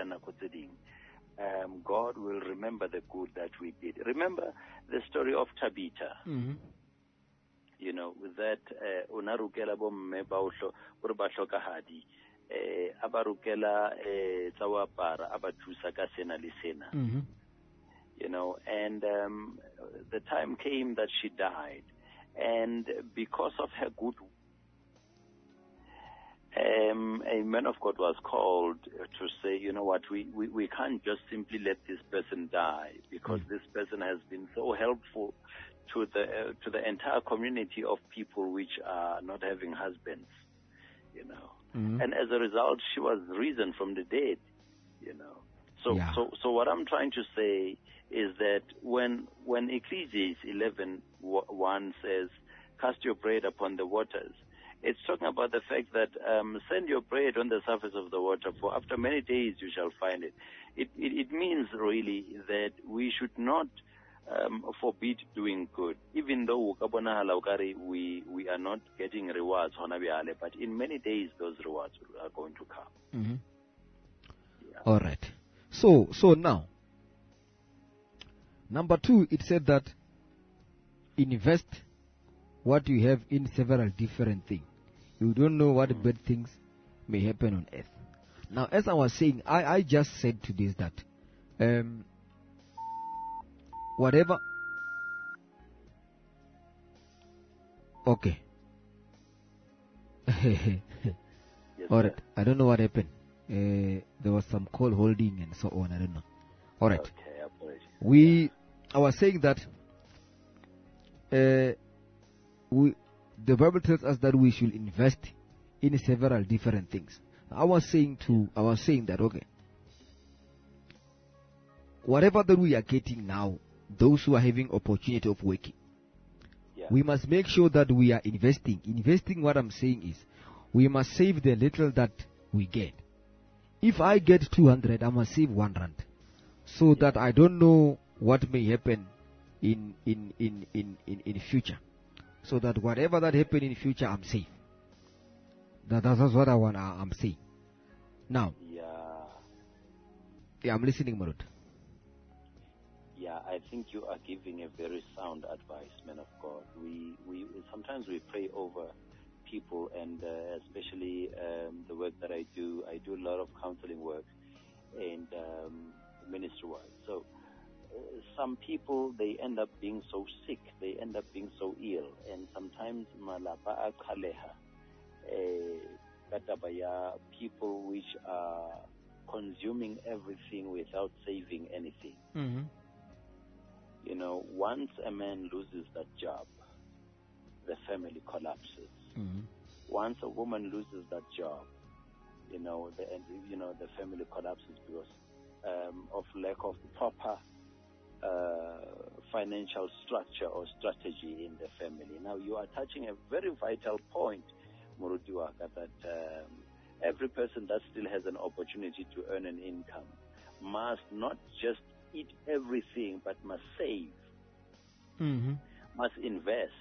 um God will remember the good that we did. Remember the story of Tabitha. Mm-hmm. you know, that uh, una rukela bo mme ba o hlo gore ba hlokahadi eh a ba rukela eh tsa wa para a ba thusa ka sena le sena. Mhm. You know, and um, the time came that she died, and because of her good, um, a man of God was called to say, you know what, we, we, we can't just simply let this person die, because Mm. this person has been so helpful to the uh, to the entire community of people which are not having husbands, you know. Mhm. And as a result, she was risen from the dead, you know. So, Yeah. so, so what I'm trying to say is that when when Ecclesiastes eleven one says, "Cast your bread upon the waters," it's talking about the fact that um, send your bread on the surface of the water, for after many days you shall find it. It, it, it means really that we should not um, forbid doing good, even though we we are not getting rewards, but in many days those rewards are going to come. Mhm. Yeah. All right. So, so now, number two, it said that invest what you have in several different things. You don't know what bad things may happen on earth. Now, as I was saying, I, I just said to this that um, whatever. Okay. Yes, All sir. right. I don't know what happened. Uh, there was some call holding and so on. I don't know. All right. Okay, apologies. We, I was saying that uh, we, the Bible tells us that we should invest in several different things. I was saying to, I was saying that okay, whatever that we are getting now, those who are having opportunity of working, Yeah. we must make sure that we are investing. Investing, what I'm saying is, we must save the little that we get. If I get two hundred, I must save one rand, so that I don't know what may happen in in in in in, in future. So that whatever that happen in future, I'm safe. That, that's what I want. I, I'm saying. Now, Yeah. yeah, I'm listening, Marut. Yeah, I think you are giving a very sound advice, man of God. We we sometimes we pray over people, and uh, especially um, the work that I do. I do a lot of counseling work and um, ministry work. So uh, some people, they end up being so sick, they end up being so ill, and sometimes malapa a khaleha, katabaya, people which are consuming everything without saving anything. Mm-hmm. You know, once a man loses that job, the family collapses. Mm-hmm. Once a woman loses that job, you know, the and, you know the family collapses because um, of lack of proper uh, financial structure or strategy in the family. Now, you are touching a very vital point, Murudiwaka, that um, every person that still has an opportunity to earn an income must not just eat everything, but must save, Mm-hmm. must invest.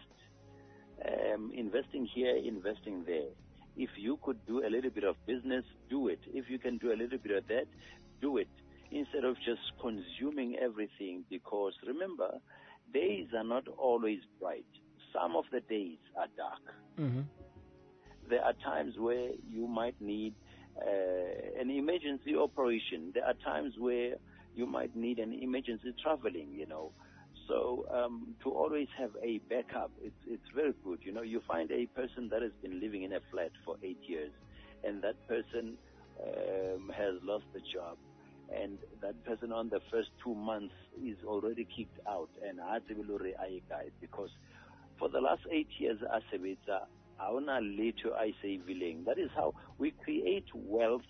Um, investing here, investing there. If you could do a little bit of business, do it. If you can do a little bit of that, do it. Instead of just consuming everything, because remember, days are not always bright. Some of the days are dark. Mm-hmm. There are times where you might need uh, an emergency operation. There are times where you might need an emergency traveling, you know. So um, to always have a backup, it's it's very good. You know, you find a person that has been living in a flat for eight years, and that person um, has lost the job, and that person on the first two months is already kicked out, and because for the last eight years, asebetsa auna litho I saving. That is how we create wealth,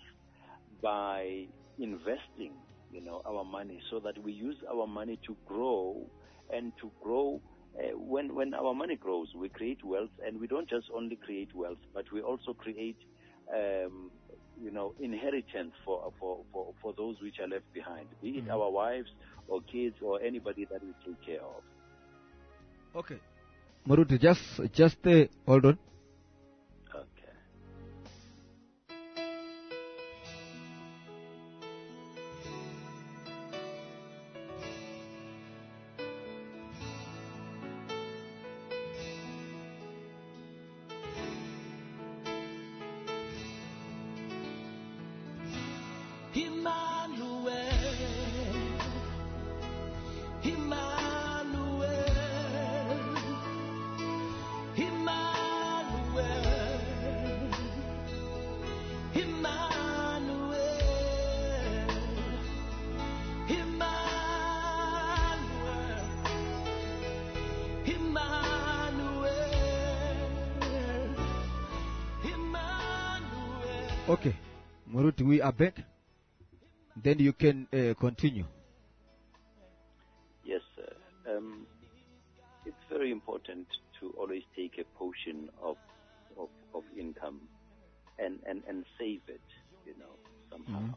by investing, you know, our money, so that we use our money to grow and to grow. Uh, when when our money grows, we create wealth, and we don't just only create wealth, but we also create, um, you know, inheritance for, for, for, for those which are left behind, be it Mhm. our wives or kids or anybody that we take care of. Okay. Maruti, just just uh, hold on. Okay. Emmanuel, Emmanuel, Emmanuel, Emmanuel, Emmanuel, Emmanuel, Emmanuel. Okay, Muruti, we are back. Then you can uh, continue. Yes, sir. Um, it's very important to always take a portion of of, of income and, and, and save it, you know, somehow. Mhm.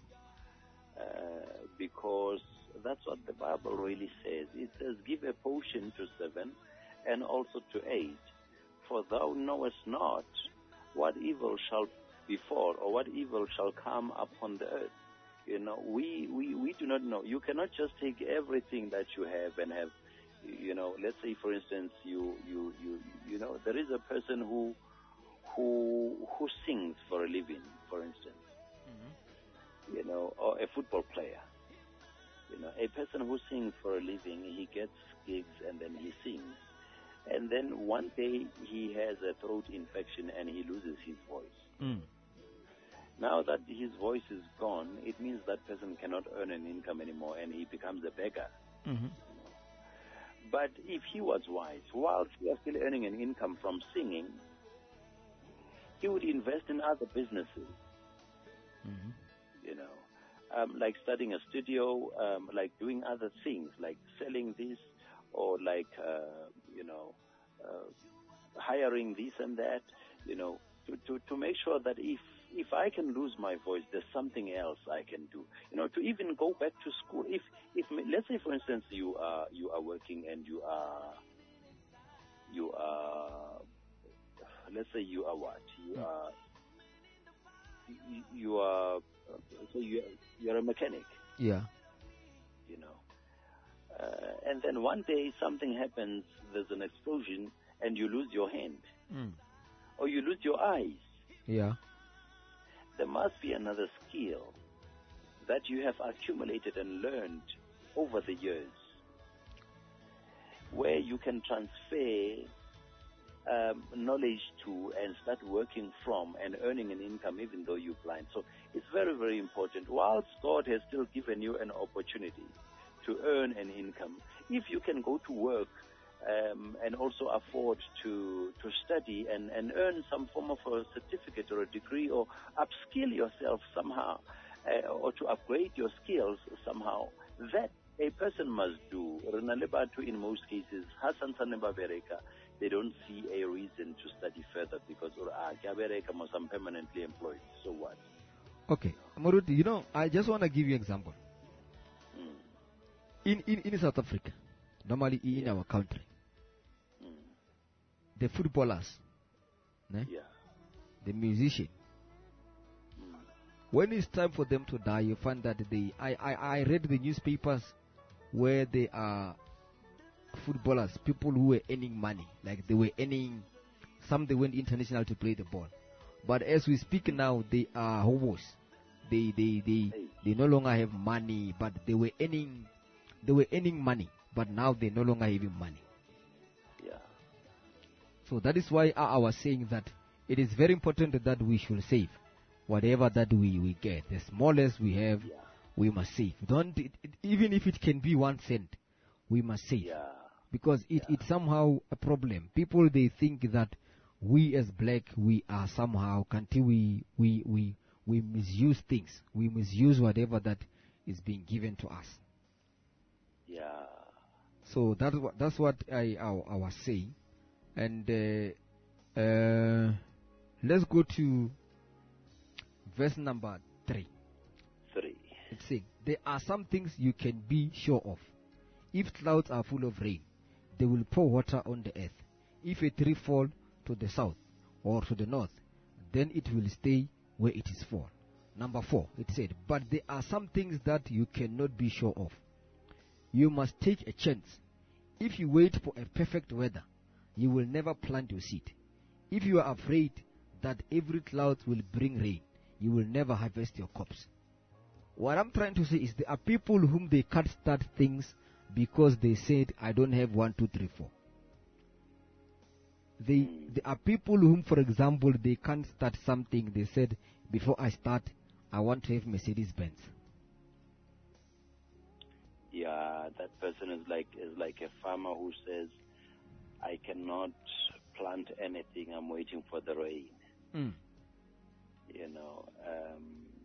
Uh, because that's what the Bible really says. It says, give a portion to seven and also to eight. For thou knowest not what evil shall befall or what evil shall come upon the earth. You know, we, we, we do not know. You cannot just take everything that you have and have, you know, let's say, for instance, you, you, you, you know, there is a person who, who, who sings for a living, for instance, you know, or a football player. You know, a person who sings for a living, he gets gigs and then he sings. And then one day he has a throat infection and he loses his voice. Mm. Now that his voice is gone, it means that person cannot earn an income anymore and he becomes a beggar. Mhm. But if he was wise, whilst he was still earning an income from singing, he would invest in other businesses, Mhm. you know, um, like starting a studio, um, like doing other things, like selling this or like, uh, you know, uh, hiring this and that, you know, to, to, to make sure that if if I can lose my voice, there's something else I can do. You know, to even go back to school. If if let's say, for instance, you are you are working and you are you are let's say you are what you are you, you are so you you're a mechanic. Yeah. You know, uh, and then one day something happens. There's an explosion, and you lose your hand, Mm. or you lose your eyes. Yeah. There must be another skill that you have accumulated and learned over the years where you can transfer um, knowledge to and start working from and earning an income even though you're blind. So it's very, very important. Whilst God has still given you an opportunity to earn an income, if you can go to work Um, and also afford to to study and, and earn some form of a certificate or a degree or upskill yourself somehow uh, or to upgrade your skills somehow, that a person must do. In most cases, they don't see a reason to study further because I'm permanently employed. So what? Okay. Muruti, you know, I just want to give you an example. Mm. In, in, in South Africa, normally in our country, the footballers, né? Yeah. the musician, Mm. when it's time for them to die, you find that they, I, I, I read the newspapers where they are footballers, people who were earning money, like they were earning, some they went international to play the ball. But as we speak now, they are hobos. They, they, they, they no longer have money, but they were earning, they were earning money, but now they no longer having money. Yeah. So that is why I I was saying that it is very important that we should save whatever that we, we get. The smallest we have, Yeah. we must save. Don't it, it, even if it can be one cent, we must save. Yeah. Because it, it's somehow a problem. People, they think that we as black, we are somehow, until we, we, we, we misuse things. We misuse whatever that is being given to us. Yeah. So that's what, that's what I, I, I was saying. And uh, uh, let's go to verse number three. Three. It's saying, there are some things you can be sure of. If clouds are full of rain, they will pour water on the earth. If a tree fall to the south or to the north, then it will stay where it is fall. Number four, it said, but there are some things that you cannot be sure of. You must take a chance. If you wait for a perfect weather, you will never plant your seed. If you are afraid that every cloud will bring rain, you will never harvest your crops. What I'm trying to say is there are people whom they can't start things because they said, I don't have one, two, three, four. They, there are people whom, for example, they can't start something. They said, before I start, I want to have Mercedes-Benz. Yeah, that person is like is like a farmer who says, I cannot plant anything, I'm waiting for the rain. Mm. You know, um,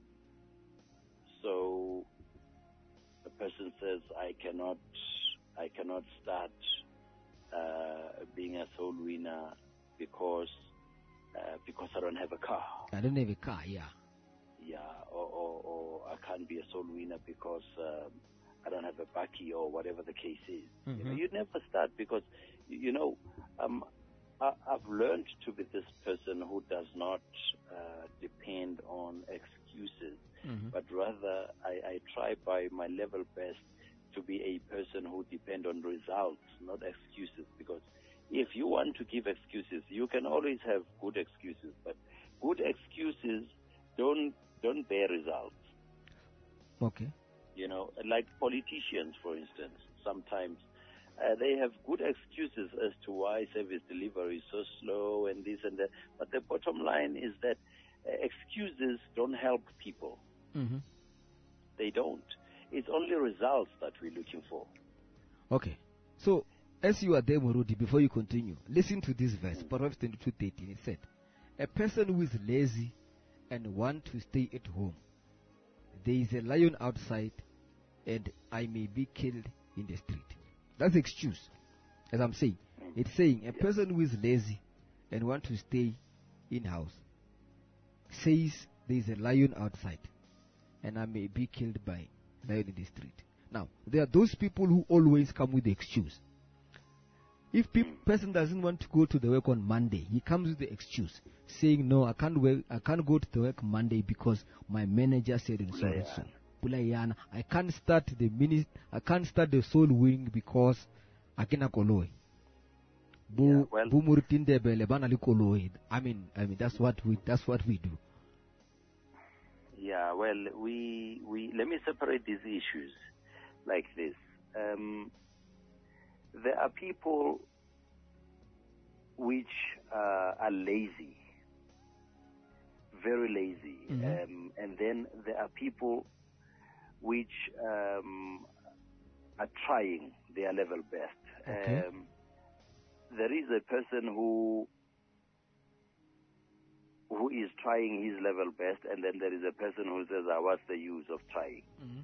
so the person says, I cannot, I cannot start uh, being a soul winner because uh, because I don't have a car. I don't have a car, yeah. Yeah, or, or, or I can't be a soul winner because um, I don't have a bucky or whatever the case is. Mm-hmm. You know, you never start because, you know, um, I, I've learned to be this person who does not uh, depend on excuses, Mm-hmm. but rather I, I try by my level best to be a person who depend on results, not excuses. Because if you want to give excuses, you can always have good excuses, but good excuses don't don't bear results. Okay. You know, like politicians, for instance, sometimes uh, they have good excuses as to why service delivery is so slow and this and that. But the bottom line is that uh, excuses don't help people. Mm-hmm. They don't. It's only results that we're looking for. Okay. So, as you are there, Morudi, before you continue, listen to this verse, Mm. Proverbs twenty-two thirteen. It said, a person who is lazy and want to stay at home, there is a lion outside, and I may be killed in the street. That's the excuse. As I'm saying, it's saying a person who is lazy and want to stay in house says there is a lion outside, and I may be killed by lion in the street. Now, there are those people who always come with the excuse. If pe- person doesn't want to go to the work on Monday, he comes with the excuse, saying, "No, I can't work. I can't go to the work Monday because my manager said and so and so." Pulayana, I can't start the minute. I can't start the soul wing because I cannot koloi. Yeah, well- I mean, I mean that's what we that's what we do. Yeah, well, we we let me separate these issues like this. Um, there are people which uh, are lazy, very lazy, Mhm. um, and then there are people which um, are trying their level best. Okay. Um, there is a person who who is trying his level best, and then there is a person who says, ah, what's the use of trying? Mhm.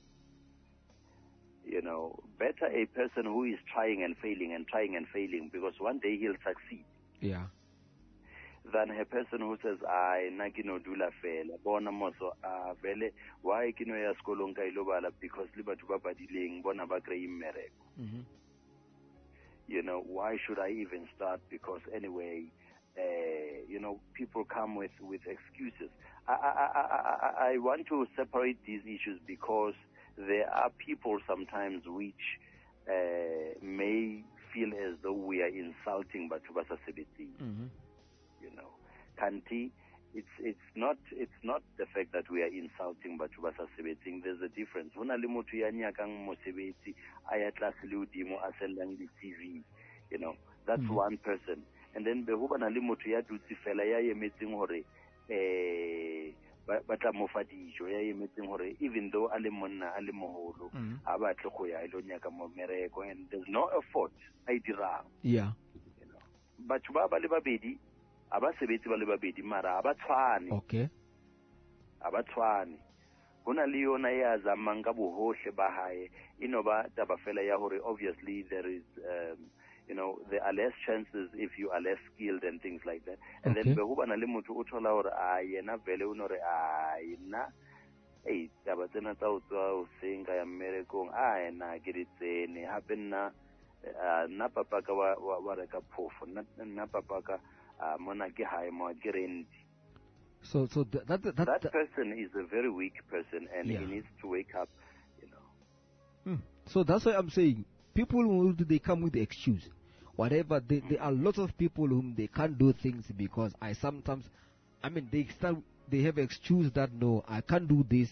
You know, better a person who is trying and failing and trying and failing, because one day he'll succeed, Yeah. than a person who says, I na kino dula fela, bona moso, ah, vele, why kino ya skolong ka ilobala, because li batho ba badileng, bona ba krei mmereko. Mhm. You know, why should I even start? Because anyway, uh, you know, people come with, with excuses. I, I, I, I, I want to separate these issues because there are people sometimes which uh, may feel as though we are insulting Batubasa Sebeti. Mhm. You know, Kanti, it's it's not it's not the fact that we are insulting Batubasa Sebeti. There's a difference. Hona le motho ya nyakang mo sebetsi aya tlase le udimo a sellang di C V. You know, that's Mhm. one person. And then behuba na le motho ya dutse fela ya emetseng hore eh ba ba tla mo fa dijo, ya emetseng hore even though a le monna a le moholo Mhm. a batle go ya ilo nyaka mo mereko, and there's no effort a e dirang. Yeah. You know, batho ba ba le babedi a ba sebetsi ba le babedi mara a ba tshwane, Okay. a ba tshwane. Hona le yona ya zamang ka bohohle ba hae inoba taba fela ya hore obviously there is um, you know, there are less chances if you are less skilled and things like that. And Okay. then behuba na le motho o thola hore a yena vele o nore a yena eh taba tsena tsa o tswa o senga ya mmerekong a yena ke di tsene hape nna ah, nna papa ka wa wa wa reka phofo, nna nna papa ka ah, mona ke hae mo ke rent. So so th- that that, that, That person is a very weak person, and Yeah. he needs to wake up, you know. Hmm. So that's why I'm saying people who do they come with the excuse, whatever. They, there are lots of people whom they can't do things because I sometimes, I mean, they start they have excuse that no, I can't do this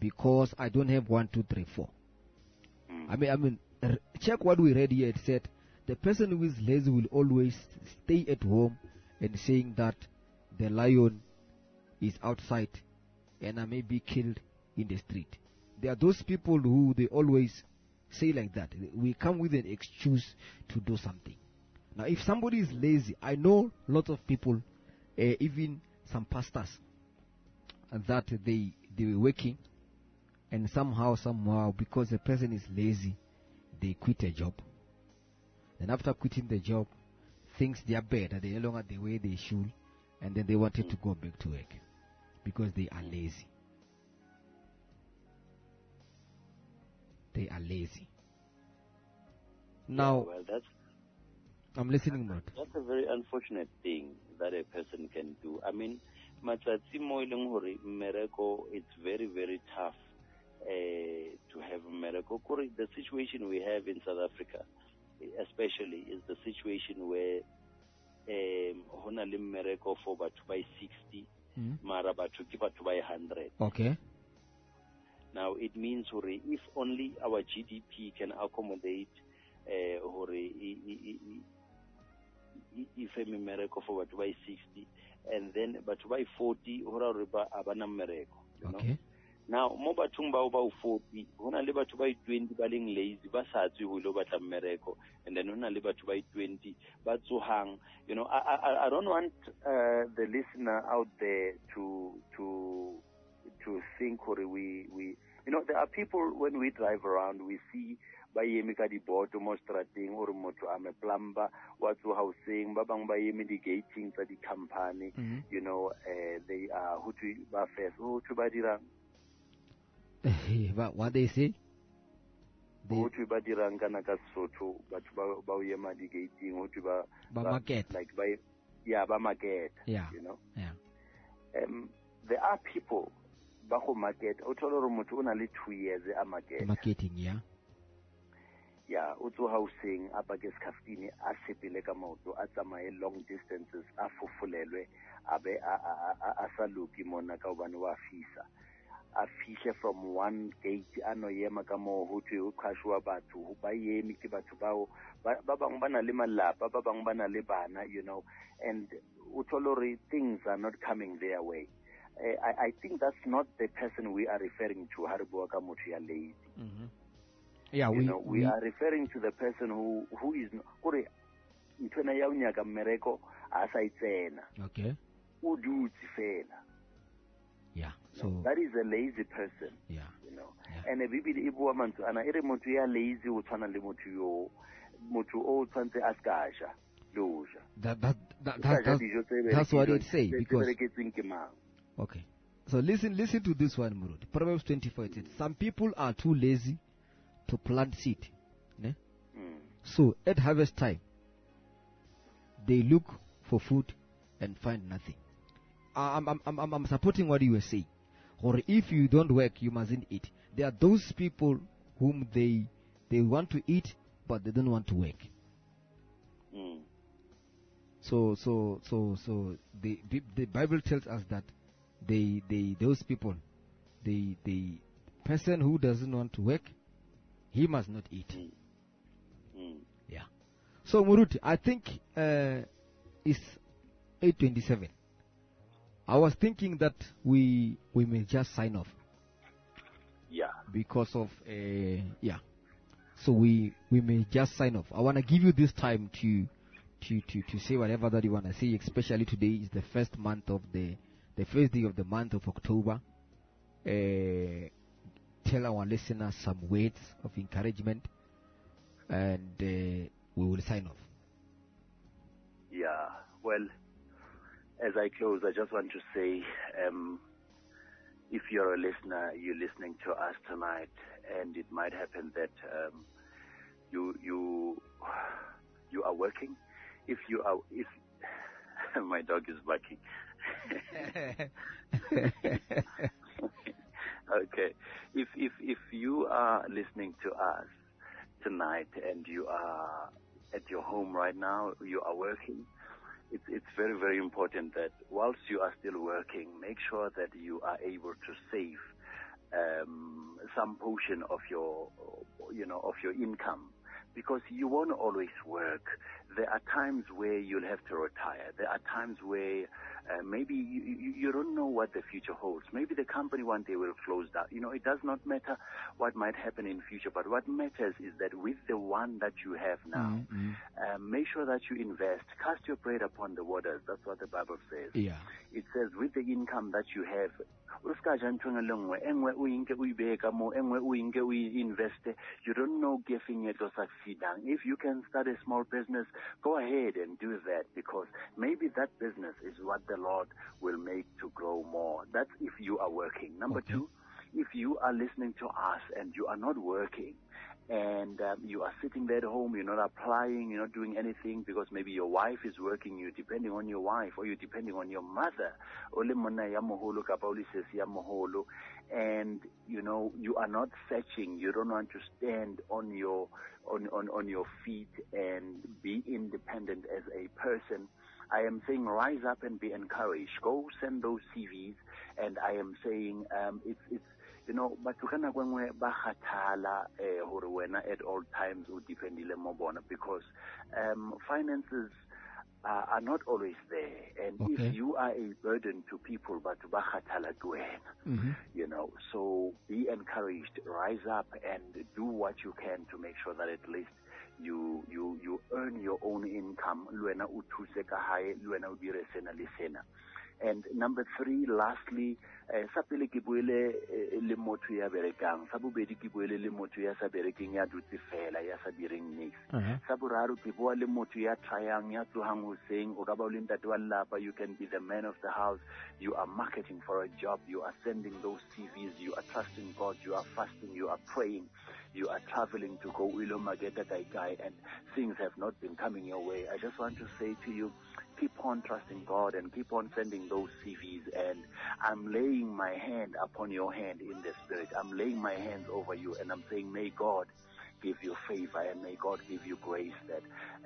because I don't have one, two, three, four. I mean, I mean, r- check what we read here. It said the person who is lazy will always stay at home and saying that the lion is outside and I may be killed in the street. There are those people who they always say like that. We come with an excuse to do something. Now, if somebody is lazy, I know lots of people, uh, even some pastors, that they they were working, and somehow, somehow, because the person is lazy, they quit a job. And after quitting the job, things they are better, they're no longer the way they should, and then they wanted to go back to work because they are lazy. They are lazy. Now, Yeah, well, that's I'm listening, Murut. that's a very unfortunate thing that a person can do. I mean, matsatsi mo e leng hore mmereko, it's very, very tough uh, to have mmereko. Kore, the situation we have in South Africa, especially, is the situation where um, hona le mmereko for batho ba sixty, Mm. mara batho ke batho ba one hundred. Okay. Now, it means hore if only our G D P can accommodate uh, hore i- i- i- i- if a mmereko for batho ba sixty, and then batho ba forty hora hore ba abana mmereko, you know. Okay. Now, mo bathong bao ba forty, hona le batho ba twenty ba leng lazy, ba sa tswe ho lo batla mmereko, and then hona le batho ba twenty ba tsohang. You know, I I I don't want uh, the listener out there to to to think hore we we you know, there are people when we drive around, we see ba eme ka diboto mo strateng or motho a me plumber wa tso housing, ba bang ba eme di gating tsa di company. Mhm. You know, uh, they are who to ba first who to ba dirang But what they say? They, ho thwe ba dirang kana ka Sotho, batho ba ba o ema di gating, ho thwe ba Ba market. like ba yeah ba market, Yeah. you know. yeah. Um, there are people ba go market o thola hore motho o na le two years a market. Marketing, yeah. Yeah, o tso housing a ba ke skaftini a sepele ka maoto a tsamaye long distances a fofulelwe a be a a a- a sa loki mona ka hobane wa fisa a fihle from one gate a no ema ka mo ho thwe o qhashwa batho ho ba eme ke batho bao ba ba bang ba na le malapa, ba bang ba na le bana, you know, and o thola hore things are not coming their way. Uh, I, I think that's not the person we are referring to ha re bua ka motho ya lazy. Mm-hmm. Yeah, You we, know, we, we are referring to the person who who is kore ntwena ya unyaka mmereko a sa itsena okay. o dutse fela. Yeah. No, So that is a lazy person, yeah. you know. Yeah. And a bibili e bua mantswe ana e re motho ya lazy o tshwana le motho yo motho o tshwantse a ska ja lo ja. That that that, Ska that ja that's, dijo tse that's what bereketsweng- it say tse- tse because bereketsweng ke mang. okay. So listen listen to this one, Murut. Proverbs twenty-four. It says, some people are too lazy to plant seed. Ne? Mm. So at harvest time, they look for food and find nothing. I'm, I'm, I'm, I'm- I'm supporting what you were saying. Or if you don't work, you mustn't eat. There are those people whom they they want to eat, but they don't want to work. Mm. So so so so the the, the Bible tells us that they they those people, the the person who doesn't want to work, he must not eat. Mm. Mm. Yeah. So Muruti, I think uh, it's eight twenty-seven. I was thinking that we we may just sign off Yeah. because of uh, yeah. So we we may just sign off. I want to give you this time to to to to say whatever that you want to say. Especially today is the first month of the the first day of the month of October. Uh, tell our listeners some words of encouragement, and uh, we will sign off. Yeah. Well, as I close, I just want to say, um, if you're a listener, you're listening to us tonight, and it might happen that um, you you you are working. If you are, if my dog is barking. Okay. If if if you are listening to us tonight and you are at your home right now, you are working, it's it's very, very important that whilst you are still working, make sure that you are able to save um, some portion of your, you know, of your income, because you won't always work. There are times where you'll have to retire. There are times where uh, maybe you, you, you don't know what the future holds. Maybe the company one day will close down. You know, it does not matter what might happen in future, but what matters is that with the one that you have now, Mm-hmm. uh, make sure that you invest. Cast your bread upon the waters. That's what the Bible says. Yeah. It says with the income that you have, you don't know if you can start a small business, go ahead and do that, because maybe that business is what the Lord will make to grow more. That's if you are working. Number Okay. two, if you are listening to us and you are not working, and um, you are sitting there at home, you're not applying, you're not doing anything because maybe your wife is working, you're depending on your wife, or you're depending on your mother, Ole monna ya moholo kapa ole sesi ya moholo, and you know you are not searching, you don't want to stand on your on, on, on your feet and be independent as a person. I am saying rise up and be encouraged. Go send those C Vs, and I am saying um, it's it's you know, batho kana kwengwe ba khathala eh hore wena at all times o dependile mo bona, because um, finances uh, are not always there, and Okay. if you are a burden to people, batho ba khathala ke wena. Mm-hmm. You know, so be encouraged, rise up and do what you can to make sure that at least you you you earn your own income. Luena o thuse ka hae, luena o dire sena le sena. And number three, lastly, eh, sa pele ke buele eh, le motho ya berekang, sa bobedi ke buele le motho ya sa berekeng ya dutse fela ya sa direng niks. Uh-huh. Sa boraro ke bua le motho ya tryang ya tlohang hoseng, o ka ba o le ntate wa lelapa, you can be the man of the house, you are marketing for a job, you are sending those C Vs, you are trusting God, you are fasting, you are praying, you are traveling to go Ilo Mageta Kai Kai, and things have not been coming your way. I just want to say to you, keep on trusting God and keep on sending those C Vs, and I'm laying my hand upon your hand in the spirit. I'm laying my hands over you, and I'm saying, may God give you favor and may God give you grace that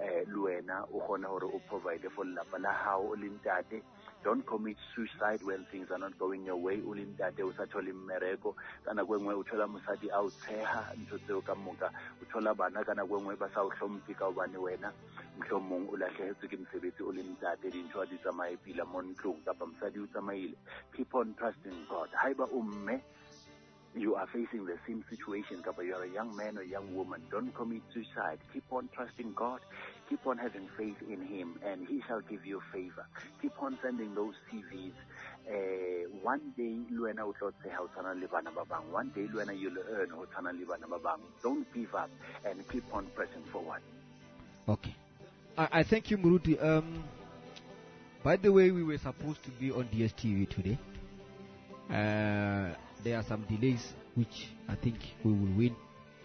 luena o kgone hore o provide for lapa la hao o le ntate. Don't commit suicide when things are not going your way. O le ntate o sa thole mmereko, ka nako engwe o thola mosadi a o tsheha ntho tseo ka moka, o thola bana ka nako engwe ba sa o hlomphe ka hobane wena mohlomong o lahlehetswe ke mosebetsi o le ntate, dintho di tsamaye pila mo ntlong kapa mosadi o tsamaile. Keep on trusting God. Haeba o mme, you are facing the same situation, kapa you are a young man or young woman, don't commit suicide. Keep on trusting God. Keep on having faith in Him, and He shall give you favor. Keep on sending those C Vs. Uh, one day, luena o tlo tseha o tshwana le bana ba bang. One day, luena you'll earn o tshwana le bana ba bang. Don't give up and keep on pressing forward. Okay. I, I thank you, Muruti. Um, by the way, we were supposed to be on D S T V today. Uh, there are some delays which I think we will win.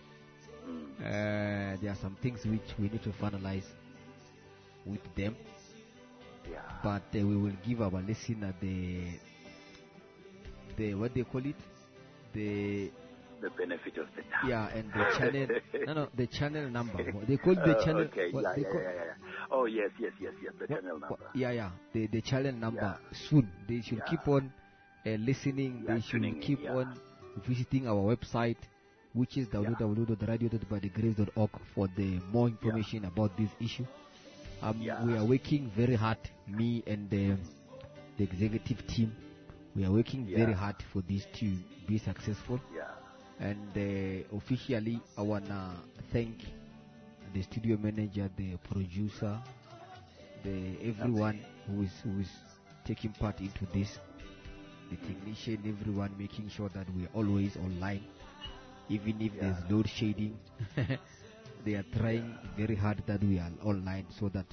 Uh, there are some things which we need to finalize with them. Yeah. But uh, we will give our listener the the what they call it, the The benefit of the doubt. yeah, and the channel no no the channel number. They call the Uh, channel. Okay, what yeah, they yeah, call- yeah, yeah, yeah. Oh, yes, yes, yes, yes, the what- channel what- number. yeah, yeah, the the channel number Yeah. soon. They should Yeah. keep on uh, listening. Yeah, They should tuning in, keep yeah. on visiting our website, which is w w w dot radio dot by the grace dot org, for the more information about this issue. Um, Yeah. We are working very hard, me and the, the executive team. We are working very Yeah. hard for this to be successful. Yeah. And uh, officially, I wanna thank the studio manager, the producer, the everyone who is who is taking part into this, the technician, everyone making sure that we are always online, even if Yeah. there's load shedding. They are trying very hard that we are online so that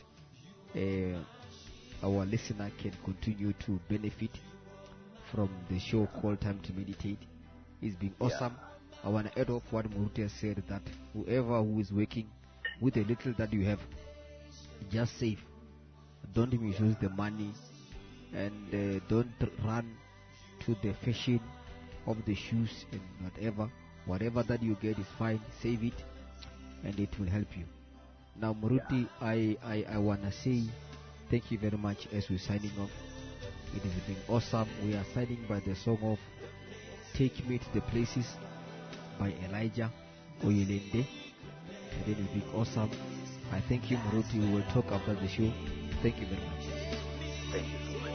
uh, our listener can continue to benefit from the show called Time to Meditate. It's been awesome. I want to add off what Muruti has said, that whoever who is working with the little that you have, just save. Don't misuse the money, and uh, don't run to the fashion of the shoes and whatever. Whatever that you get is fine. Save it, and it will help you. Now, Muruti, I, I, I want to say thank you very much as we're signing off. It has been awesome. We are signing by the song of Take Me to the Places by Elijah Oyelende. And then it will be awesome. I thank you, Maruti. We will talk after the show. Thank you very much. Thank you.